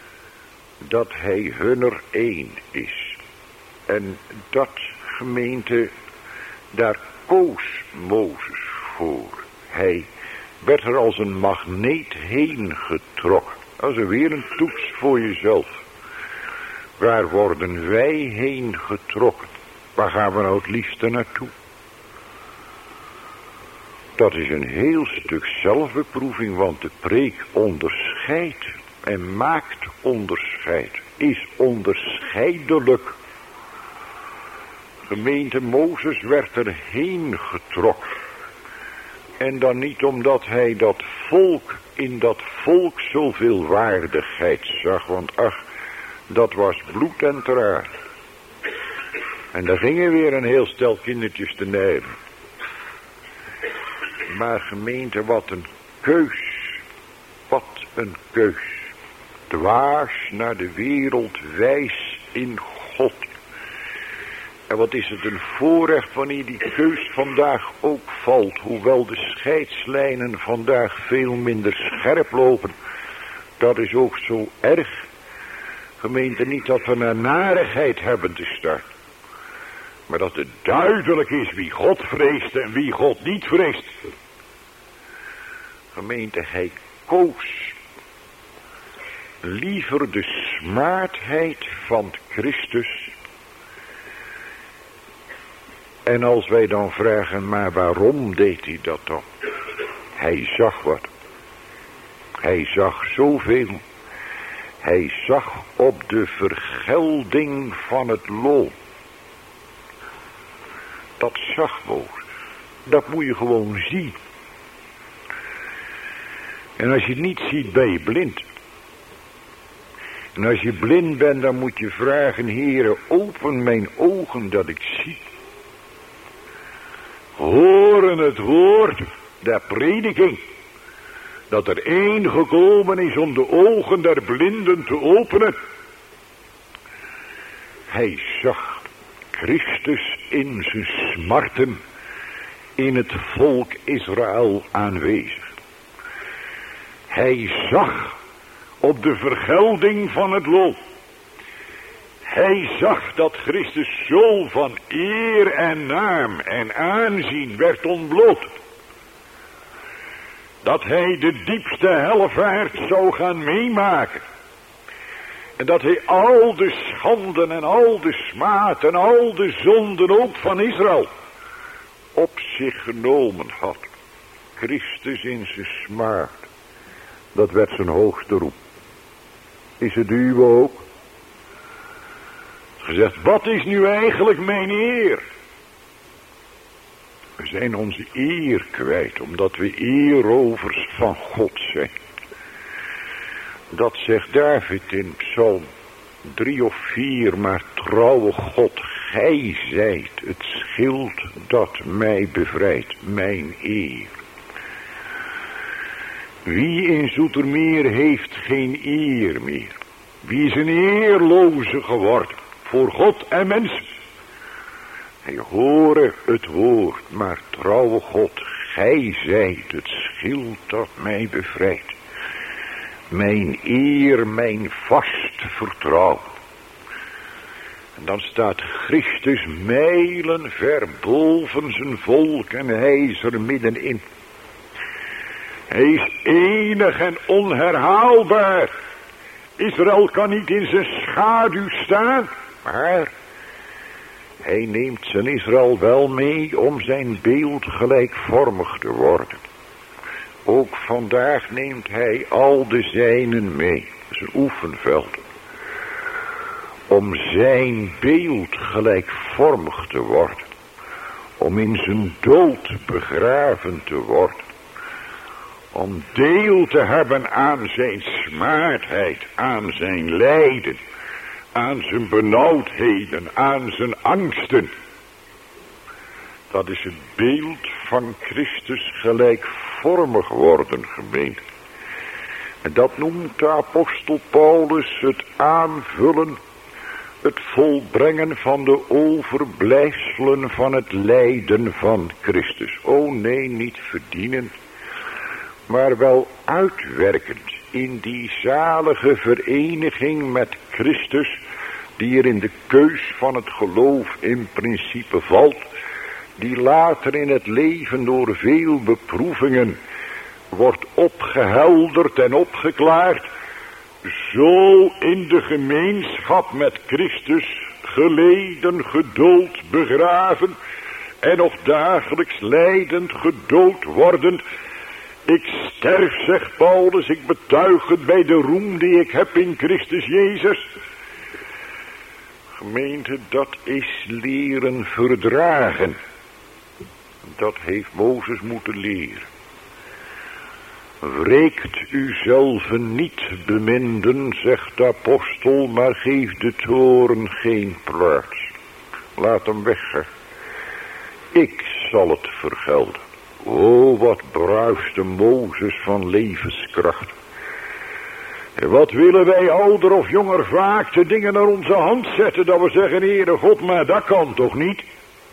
dat hij hunner één is. En dat, gemeente, daar koos Mozes voor. Hij werd er als een magneet heen getrokken. Dat is weer een toets voor jezelf. Waar worden wij heen getrokken? Waar gaan we nou het liefste naartoe? Dat is een heel stuk zelfbeproeving, want de preek onderscheidt en maakt onderscheid. Is onderscheidelijk. Gemeente Mozes werd erheen getrokken. En dan niet omdat hij dat volk, in dat volk zoveel waardigheid zag. Want ach, dat was bloed en traan. En daar gingen weer een heel stel kindertjes te nijden. Maar gemeente, wat een keus. Wat een keus. Dwaas naar de wereld, wijs in God. En wat is het een voorrecht wanneer die keus vandaag ook valt. Hoewel de scheidslijnen vandaag veel minder scherp lopen. Dat is ook zo erg. Gemeente, niet dat we naar narigheid hebben te starten. Maar dat het duidelijk is wie God vreest en wie God niet vreest. Gemeente, hij koos liever de smaadheid van Christus. En als wij dan vragen, maar waarom deed hij dat dan? Hij zag wat. Hij zag zoveel. Hij zag op de vergelding van het loon. Dat zag Mozes. Dat moet je gewoon zien. En als je het niet ziet, ben je blind. En als je blind bent, dan moet je vragen, Heere, open mijn ogen dat ik zie. Horen het woord der prediking. Dat er één gekomen is om de ogen der blinden te openen. Hij zag Christus in zijn smarten in het volk Israël aanwezig. Hij zag op de vergelding van het loon. Hij zag dat Christus zo van eer en naam en aanzien werd ontbloot. Dat hij de diepste hellevaart zou gaan meemaken. En dat hij al de schanden en al de smaad en al de zonden ook van Israël op zich genomen had. Christus in zijn smaad. Dat werd zijn hoogste roep. Is het uw ook? Gezegd, wat is nu eigenlijk mijn eer? We zijn onze eer kwijt, omdat we eerovers van God zijn. Dat zegt David in Psalm drie of vier, maar trouwe God, gij zijt het schild dat mij bevrijdt, mijn eer. Wie in Zoetermeer heeft geen eer meer? Wie is een eerloze geworden voor God en mensen? Hij hoorde het woord, maar trouwe God, gij zijt het schild dat mij bevrijdt. Mijn eer, mijn vast vertrouwen. En dan staat Christus mijlen ver boven zijn volk en hij is er middenin. Hij is enig en onherhaalbaar. Israël kan niet in zijn schaduw staan, maar hij neemt zijn Israël wel mee om zijn beeld gelijkvormig te worden. Ook vandaag neemt hij al de zijnen mee. Dat is een oefenveld. Om zijn beeld gelijkvormig te worden. Om in zijn dood begraven te worden. Om deel te hebben aan zijn smaadheid, aan zijn lijden, aan zijn benauwdheden, aan zijn angsten. Dat is het beeld van Christus gelijkvormig worden, gemeente. En dat noemt de apostel Paulus het aanvullen, het volbrengen van de overblijfselen van het lijden van Christus. O nee, niet verdienen, maar wel uitwerkend in die zalige vereniging met Christus, die er in de keus van het geloof in principe valt, die later in het leven door veel beproevingen wordt opgehelderd en opgeklaard, zo in de gemeenschap met Christus geleden, geduld, begraven en nog dagelijks lijdend, gedood wordend. Ik sterf, zegt Paulus, ik betuig het bij de roem die ik heb in Christus Jezus. Gemeente, dat is leren verdragen. Dat heeft Mozes moeten leren. Wreekt uzelf niet, beminden, zegt de apostel, maar geef de toorn geen plaats. Laat hem weg. Ik zal het vergelden. O, wat bruiste Mozes van levenskracht. En wat willen wij ouder of jonger vaak de dingen naar onze hand zetten, dat we zeggen, Heere God, maar dat kan toch niet?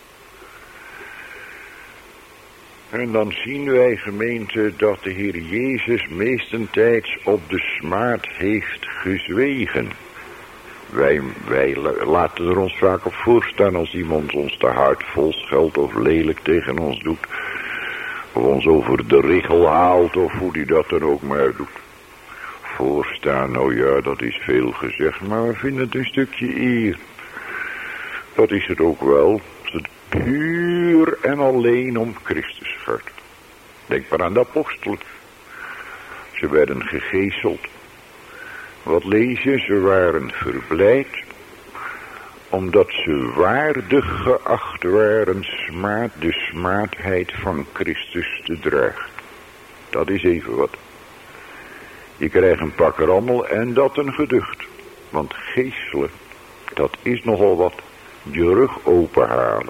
En dan zien wij, gemeente, dat de Heer Jezus meestentijds op de smaad heeft gezwegen. Wij, wij laten er ons vaak op voorstaan als iemand ons te hard vol scheldt of lelijk tegen ons doet. Of ons over de richel haalt of hoe die dat dan ook maar doet. Voorstaan, nou ja, dat is veel gezegd, maar we vinden het een stukje eer. Dat is het ook wel. Als het puur en alleen om Christus gaat. Denk maar aan de apostelen. Ze werden gegezeld. Wat lees je? Ze waren verblijd. Omdat ze waardig geacht waren smaad, de smaadheid van Christus te dragen. Dat is even wat. Je krijgt een pak rammel en dat een geducht. Want geeselen, dat is nogal wat. Je rug openhalen.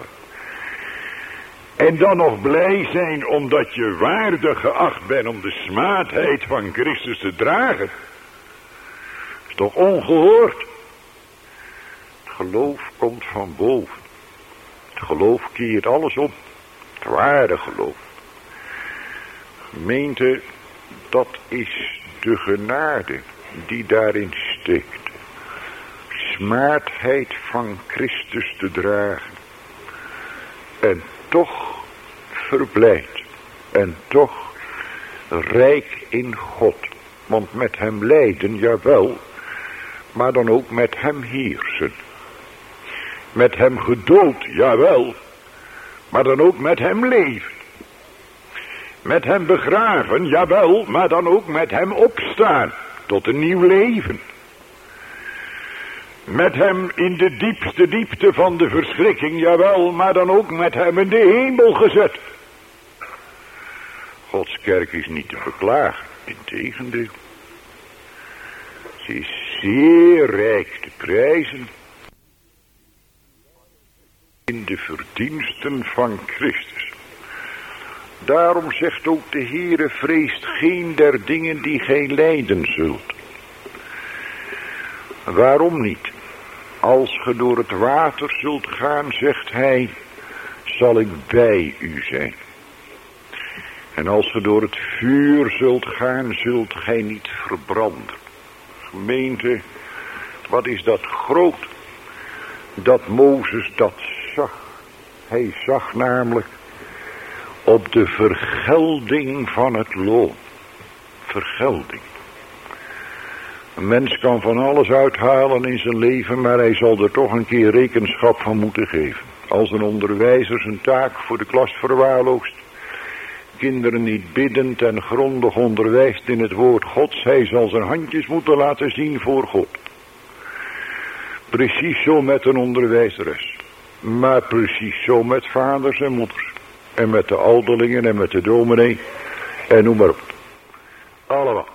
En dan nog blij zijn omdat je waardig geacht bent om de smaadheid van Christus te dragen. Is toch ongehoord? Het geloof komt van boven. Het geloof keert alles op. Het ware geloof. Gemeente, dat is de genade die daarin steekt. Smaadheid van Christus te dragen. En toch verblijd. En toch rijk in God. Want met hem lijden, jawel. Maar dan ook met hem heersen. Met hem gedood, jawel. Maar dan ook met hem leven. Met hem begraven, jawel. Maar dan ook met hem opstaan. Tot een nieuw leven. Met hem in de diepste diepte van de verschrikking, jawel, maar dan ook met hem in de hemel gezet. Gods kerk is niet te beklagen, integendeel. Ze is zeer rijk te prijzen in de verdiensten van Christus. Daarom zegt ook de Heere, vreest geen der dingen die gij lijden zult. Waarom niet? Als ge door het water zult gaan, zegt hij, zal ik bij u zijn. En als ge door het vuur zult gaan, zult gij niet verbranden. Gemeente, wat is dat groot, dat Mozes dat zag. Hij zag namelijk op de vergelding van het loon. Vergelding. Een mens kan van alles uithalen in zijn leven, maar hij zal er toch een keer rekenschap van moeten geven. Als een onderwijzer zijn taak voor de klas verwaarloost, kinderen niet biddend en grondig onderwijst in het woord Gods, hij zal zijn handjes moeten laten zien voor God. Precies zo met een onderwijzeres, maar precies zo met vaders en moeders, en met de ouderlingen en met de dominee, en noem maar op. Allemaal.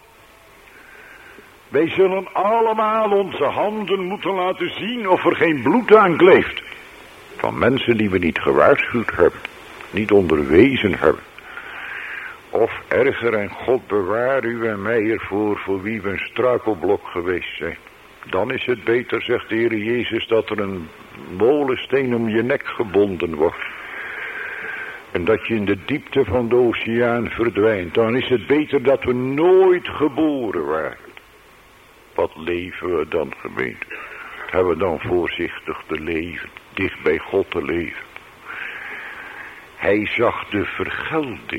Wij zullen allemaal onze handen moeten laten zien of er geen bloed aan kleeft. Van mensen die we niet gewaarschuwd hebben. Niet onderwezen hebben. Of erger, en God bewaar u en mij ervoor, voor wie we een struikelblok geweest zijn. Dan is het beter, zegt de Heer Jezus, dat er een molensteen om je nek gebonden wordt. En dat je in de diepte van de oceaan verdwijnt. Dan is het beter dat we nooit geboren waren. Wat leven we dan, gemeente? Hebben we dan voorzichtig te leven, dicht bij God te leven. Hij zag de vergelding.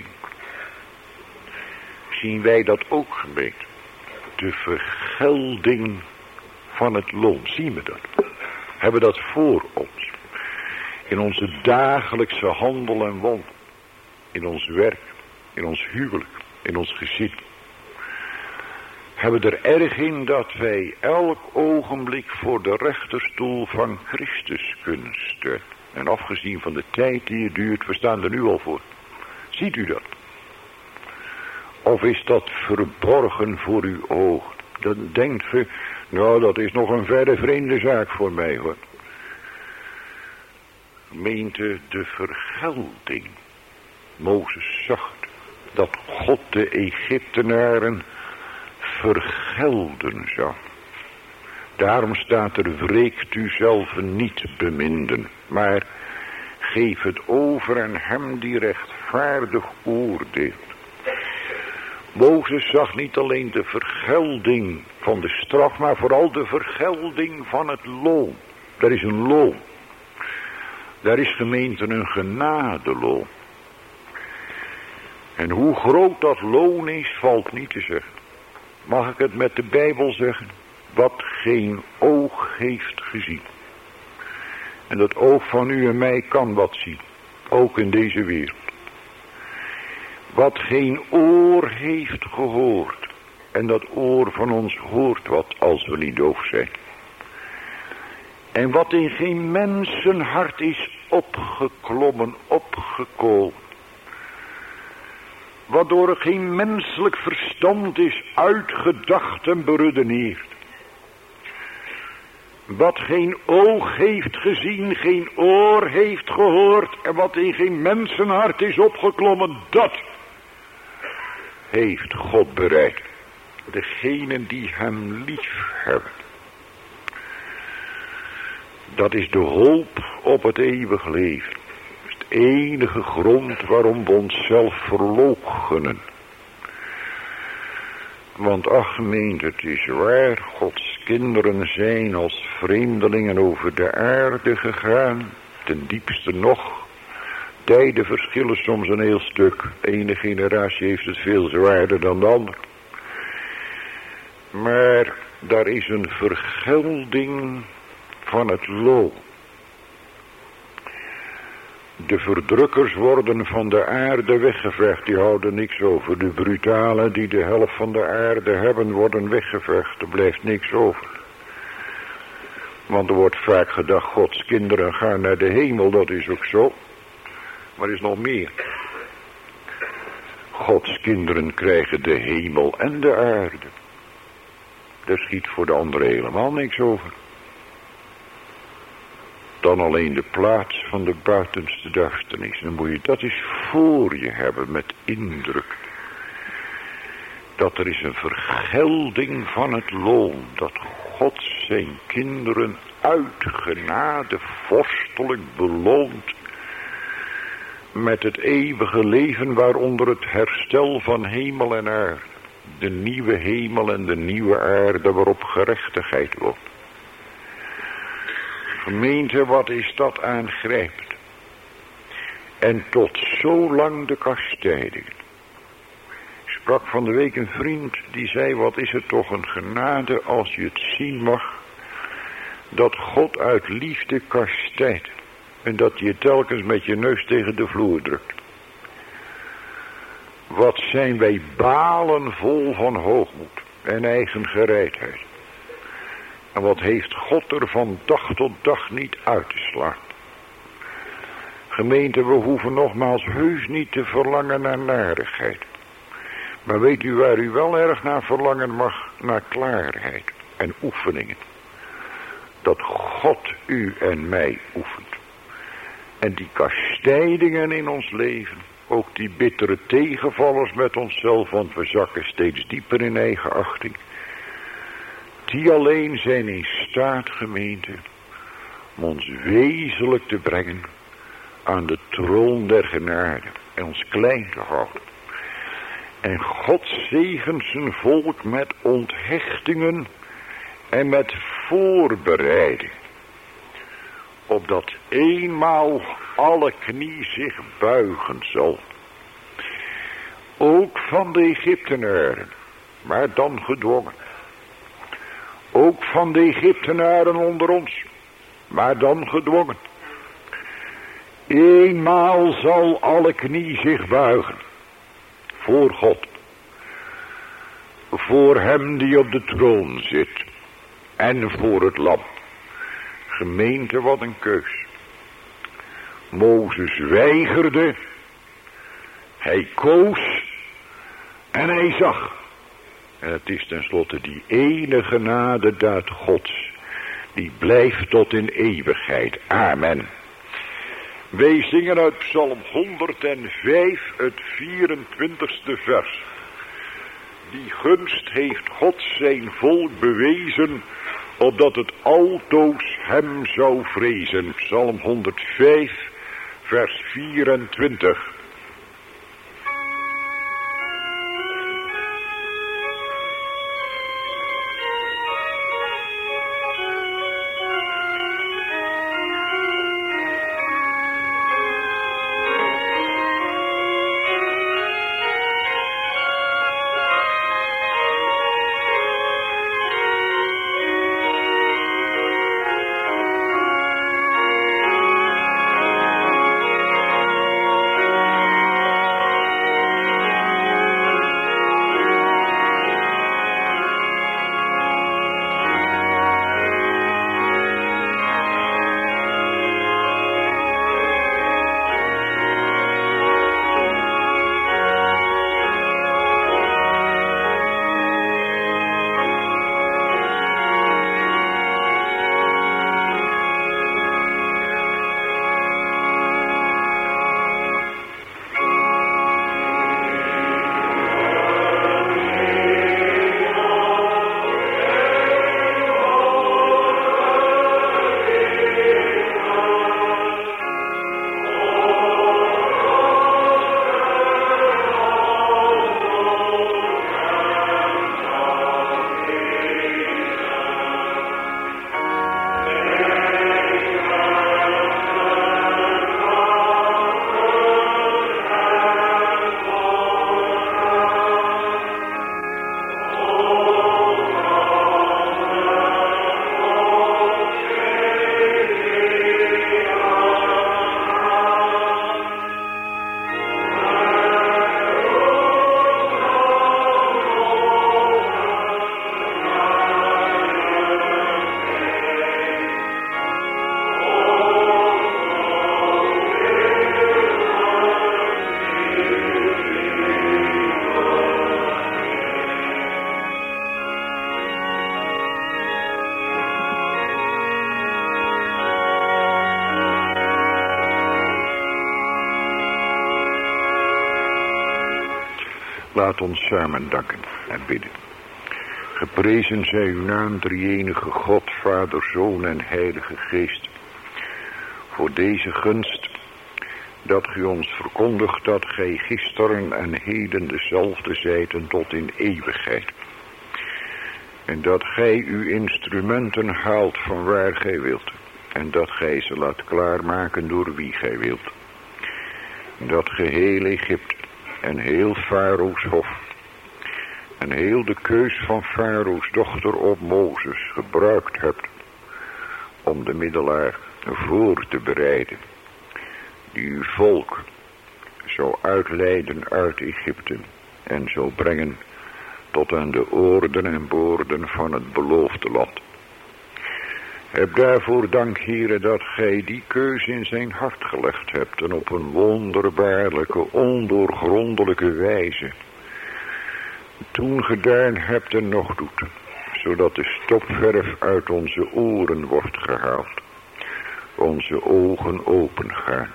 Zien wij dat ook, gemeente? De vergelding van het loon, zien we dat? Hebben we dat voor ons? In onze dagelijkse handel en wandel. In ons werk, in ons huwelijk, in ons gezin. Hebben we er erg in dat wij elk ogenblik voor de rechterstoel van Christus kunnen steunen. En afgezien van de tijd die het duurt, we staan er nu al voor. Ziet u dat? Of is dat verborgen voor uw ogen? Dan denkt u, nou dat is nog een verre vreemde zaak voor mij hoor. Gemeente, de vergelding. Mozes zag dat God de Egyptenaren vergelden zou. Daarom staat er, wreekt u zelf niet beminden, maar geef het over aan hem die rechtvaardig oordeelt. Mozes zag niet alleen de vergelding van de straf, maar vooral de vergelding van het loon. Er is een loon. Daar is, gemeente, een genadeloon. En hoe groot dat loon is, valt niet te zeggen. Mag ik het met de Bijbel zeggen? Wat geen oog heeft gezien. En dat oog van u en mij kan wat zien. Ook in deze wereld. Wat geen oor heeft gehoord. En dat oor van ons hoort wat als we niet doof zijn. En wat in geen mensenhart is opgeklommen, opgekomen. Wat door geen menselijk verstand is uitgedacht en beredeneerd. Wat geen oog heeft gezien, geen oor heeft gehoord. En wat in geen mensenhart is opgeklommen, dat heeft God bereid. Degenen die hem lief hebben. Dat is de hoop op het eeuwig leven. Dat is de enige grond waarom we onszelf verloochenen. Want ach gemeente, het is waar, Gods kinderen zijn als vreemdelingen over de aarde gegaan. Ten diepste nog. Tijden verschillen soms een heel stuk. De ene generatie heeft het veel zwaarder dan de andere. Maar daar is een vergelding van het loon. De verdrukkers worden van de aarde weggeveegd. Die houden niks over. De brutalen die de helft van de aarde hebben worden weggeveegd. Er blijft niks over. Want er wordt vaak gedacht, Gods kinderen gaan naar de hemel. Dat is ook zo. Maar er is nog meer. Gods kinderen krijgen de hemel en de aarde. Daar schiet voor de anderen helemaal niks over. Dan alleen de plaats van de buitenste duisternis. Dan moet je dat eens voor je hebben met indruk. Dat er is een vergelding van het loon. Dat God zijn kinderen uit genade vorstelijk beloont. Met het eeuwige leven waaronder het herstel van hemel en aarde. De nieuwe hemel en de nieuwe aarde waarop gerechtigheid woont. Gemeente, wat is dat aangrijpend? En tot zo lang de kastijding. Ik sprak van de week een vriend die zei, wat is het toch een genade als je het zien mag. Dat God uit liefde kastijdt. En dat je telkens met je neus tegen de vloer drukt. Wat zijn wij balen vol van hoogmoed en eigen gereidheid. En wat heeft God er van dag tot dag niet uit te slaan. Gemeente, we hoeven nogmaals heus niet te verlangen naar narigheid. Maar weet u waar u wel erg naar verlangen mag? Naar klaarheid en oefeningen. Dat God u en mij oefent. En die kastijdingen in ons leven, ook die bittere tegenvallers met onszelf, want we zakken steeds dieper in eigen achting. Die alleen zijn in staat, gemeente, om ons wezenlijk te brengen aan de troon der genade en ons klein te houden. En God zegent zijn volk met onthechtingen en met voorbereiding, opdat eenmaal alle knie zich buigen zal. Ook van de Egyptenaren, maar dan gedwongen. Ook van de Egyptenaren onder ons, maar dan gedwongen. Eenmaal zal alle knie zich buigen. Voor God. Voor hem die op de troon zit. En voor het lam. Gemeente, wat een keus. Mozes weigerde. Hij koos. En hij zag. En het is tenslotte die ene genadedaad Gods. Die blijft tot in eeuwigheid. Amen. Wij zingen uit Psalm honderdvijf het vierentwintigste vers. Die gunst heeft God zijn volk bewezen, opdat het altoos hem zou vrezen. Psalm honderdvijf vers vierentwintig. Laat ons samen danken en bidden. Geprezen zij uw naam, drie-enige God, Vader, Zoon en Heilige Geest. Voor deze gunst, dat gij ons verkondigt dat gij gisteren en heden dezelfde zijt en tot in eeuwigheid. En dat gij uw instrumenten haalt van waar gij wilt. En dat gij ze laat klaarmaken door wie gij wilt. Dat geheel Egypte en heel Farao's hof en heel de keus van Farao's dochter op Mozes gebruikt hebt om de middelaar voor te bereiden, die uw volk zou uitleiden uit Egypte en zou brengen tot aan de oorden en boorden van het beloofde land. Heb daarvoor dank, Heere, dat gij die keus in zijn hart gelegd hebt en op een wonderbaarlijke, ondoorgrondelijke wijze toen gedaan hebt en nog doet, zodat de stopverf uit onze oren wordt gehaald, onze ogen opengaan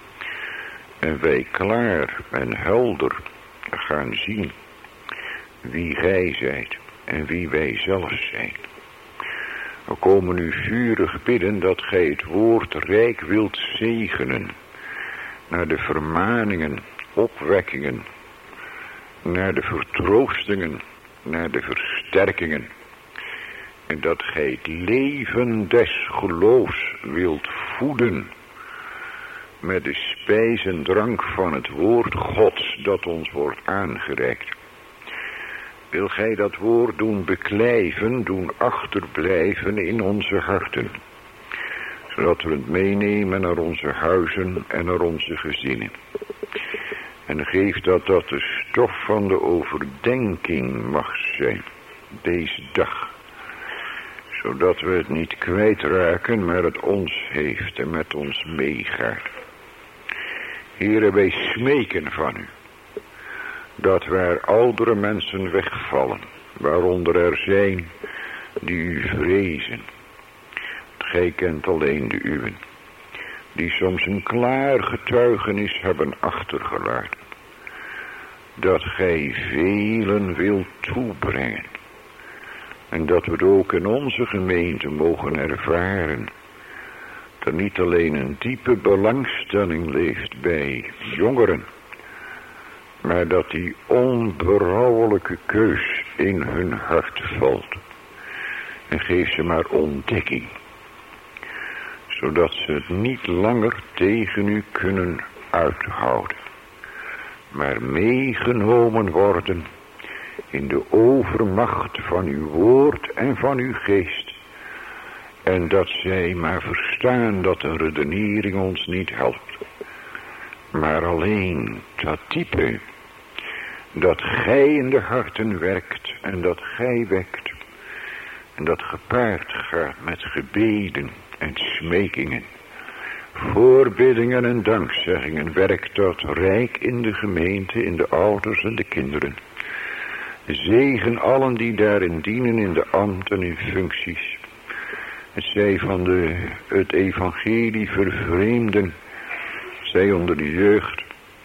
en wij klaar en helder gaan zien wie gij zijt en wie wij zelf zijn. We komen u vurig bidden dat gij het woord rijk wilt zegenen, naar de vermaningen, opwekkingen, naar de vertroostingen, naar de versterkingen, En dat gij het leven des geloofs wilt voeden met de spijs en drank van het woord Gods dat ons wordt aangereikt. Wil gij dat woord doen beklijven, doen achterblijven in onze harten, zodat we het meenemen naar onze huizen en naar onze gezinnen. En geef dat dat de stof van de overdenking mag zijn, deze dag. Zodat we het niet kwijtraken, maar het ons heeft en met ons meegaat. Heere, wij smeken van u, dat waar oudere mensen wegvallen, waaronder er zijn die u vrezen. Gij kent alleen de uwen, die soms een klaar getuigenis hebben achtergelaten, dat gij velen wilt toebrengen. En dat we het ook in onze gemeente mogen ervaren, dat niet alleen een diepe belangstelling leeft bij jongeren, maar dat die onberouwelijke keus in hun hart valt. En geef ze maar ontdekking, zodat ze het niet langer tegen u kunnen uithouden, maar meegenomen worden in de overmacht van uw woord en van uw geest. En dat zij maar verstaan dat de redenering ons niet helpt, maar alleen dat diepe, dat gij in de harten werkt en dat gij wekt. En dat gepaard gaat met gebeden en smekingen, voorbiddingen en dankzeggingen, werkt dat rijk in de gemeente, in de ouders en de kinderen. Zegen allen die daarin dienen in de ambten en functies. Het zij van de, het evangelie vervreemden, zij onder de jeugd.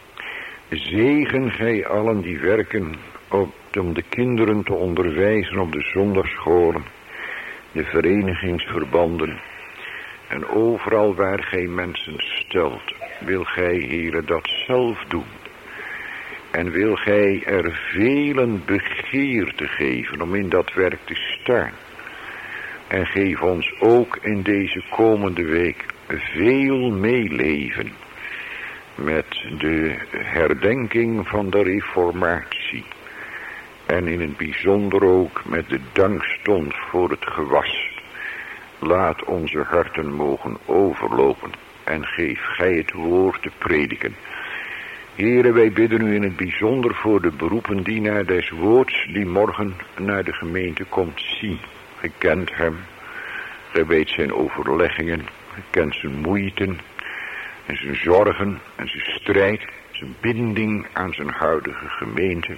Zegen gij allen die werken op, om de kinderen te onderwijzen op de zondagsscholen, de verenigingsverbanden. En overal waar gij mensen stelt, wil gij, Heere, dat zelf doen. En wil gij er velen begeerte geven om in dat werk te staan. En geef ons ook in deze komende week veel meeleven met de herdenking van de reformatie. En in het bijzonder ook met de dankstond voor het gewas. Laat onze harten mogen overlopen en geef gij het woord te prediken. Heere, wij bidden u in het bijzonder voor de beroepen dienaar des woords die morgen naar de gemeente komt zien. Gij kent hem, gij weet zijn overleggingen, gij kent zijn moeiten en zijn zorgen en zijn strijd, zijn binding aan zijn huidige gemeente.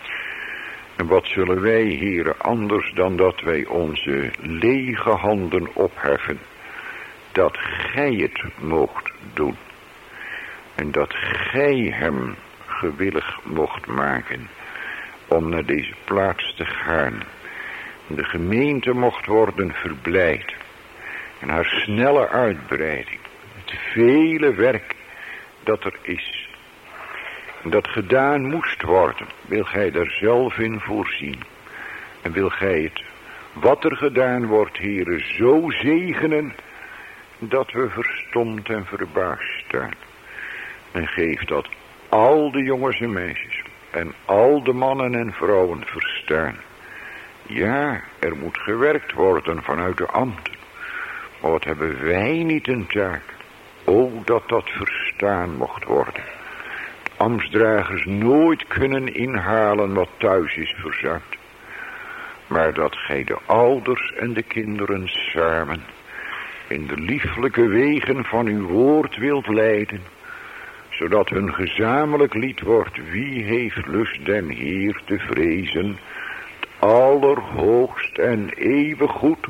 En wat zullen wij, Heere, anders dan dat wij onze lege handen opheffen, dat gij het moogt doen. En dat gij hem gewillig mocht maken om naar deze plaats te gaan. De gemeente mocht worden verblijd. En haar snelle uitbreiding. Het vele werk dat er is. Dat gedaan moest worden. Wil gij daar zelf in voorzien. En wil gij het, wat er gedaan wordt, Heere, zo zegenen, dat we verstomd en verbaasd staan. En geef dat al de jongens en meisjes en al de mannen en vrouwen verstaan. Ja, er moet gewerkt worden vanuit de ambten. Maar wat hebben wij niet een taak? O, dat dat verstaan mocht worden. Ambtsdragers nooit kunnen inhalen wat thuis is verzuimd. Maar dat gij de ouders en de kinderen samen in de lieflijke wegen van uw woord wilt leiden, zodat hun gezamenlijk lied wordt: wie heeft lust den Heer te vrezen, het allerhoogst en eeuwig goed.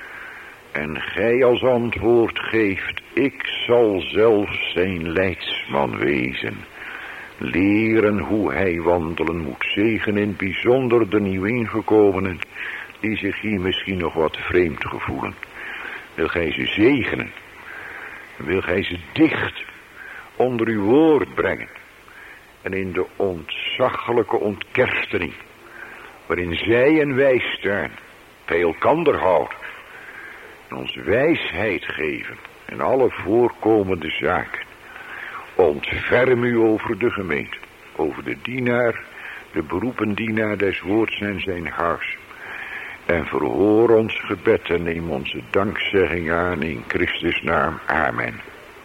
En gij als antwoord geeft: ik zal zelf zijn leidsman wezen, leren hoe hij wandelen moet. Zegen in het bijzonder de nieuw ingekomenen, die zich hier misschien nog wat vreemd gevoelen. Wil gij ze zegenen, wil gij ze dicht onder uw woord brengen. En in de ontzaglijke ontkerstening, waarin zij en wij staan, bij elkander houden. En ons wijsheid geven in alle voorkomende zaken. Ontferm u over de gemeente, over de dienaar, de beroepen dienaar des woords en zijn huis. En verhoor ons gebed en neem onze dankzegging aan in Christus naam. Amen.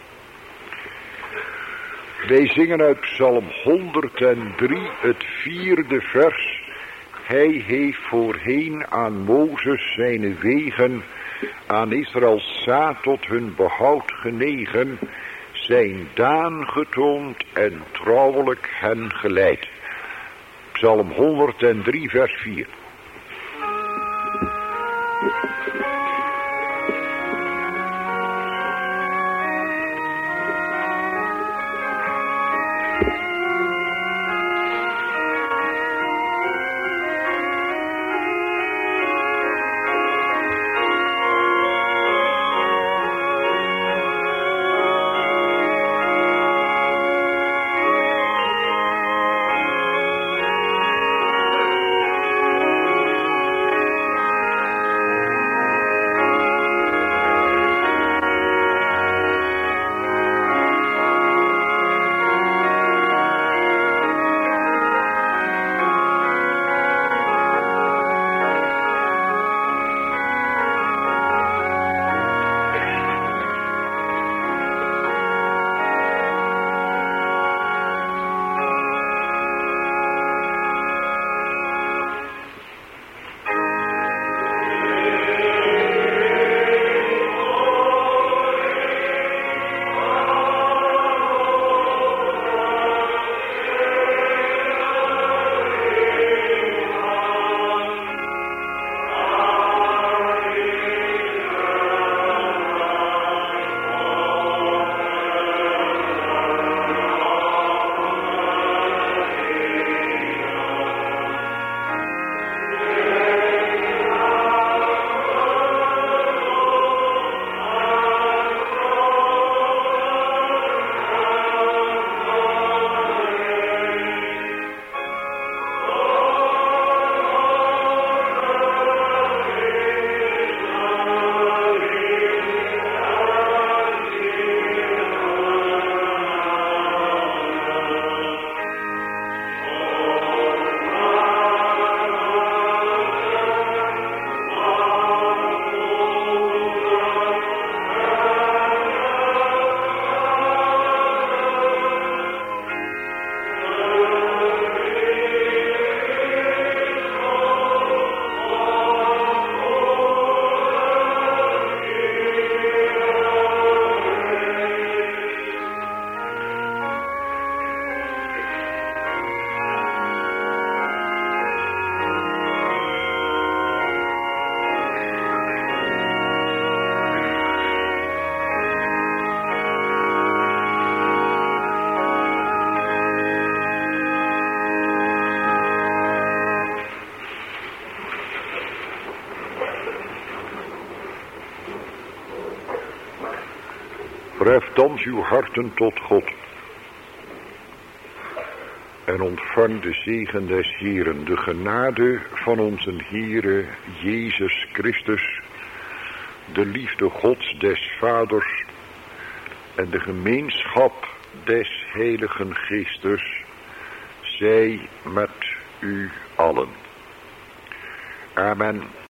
Wij zingen uit Psalm honderddrie het vierde vers. Hij heeft voorheen aan Mozes zijn wegen, aan Israëls zaad tot hun behoud genegen, zijn daan getoond en trouwelijk hen geleid. Psalm honderddrie vers vier. Verheft thans uw harten tot God. En ontvang de zegen des Heeren, de genade van onze Heere Jezus Christus, de liefde Gods des Vaders en de gemeenschap des Heiligen Geestes, zij met u allen. Amen.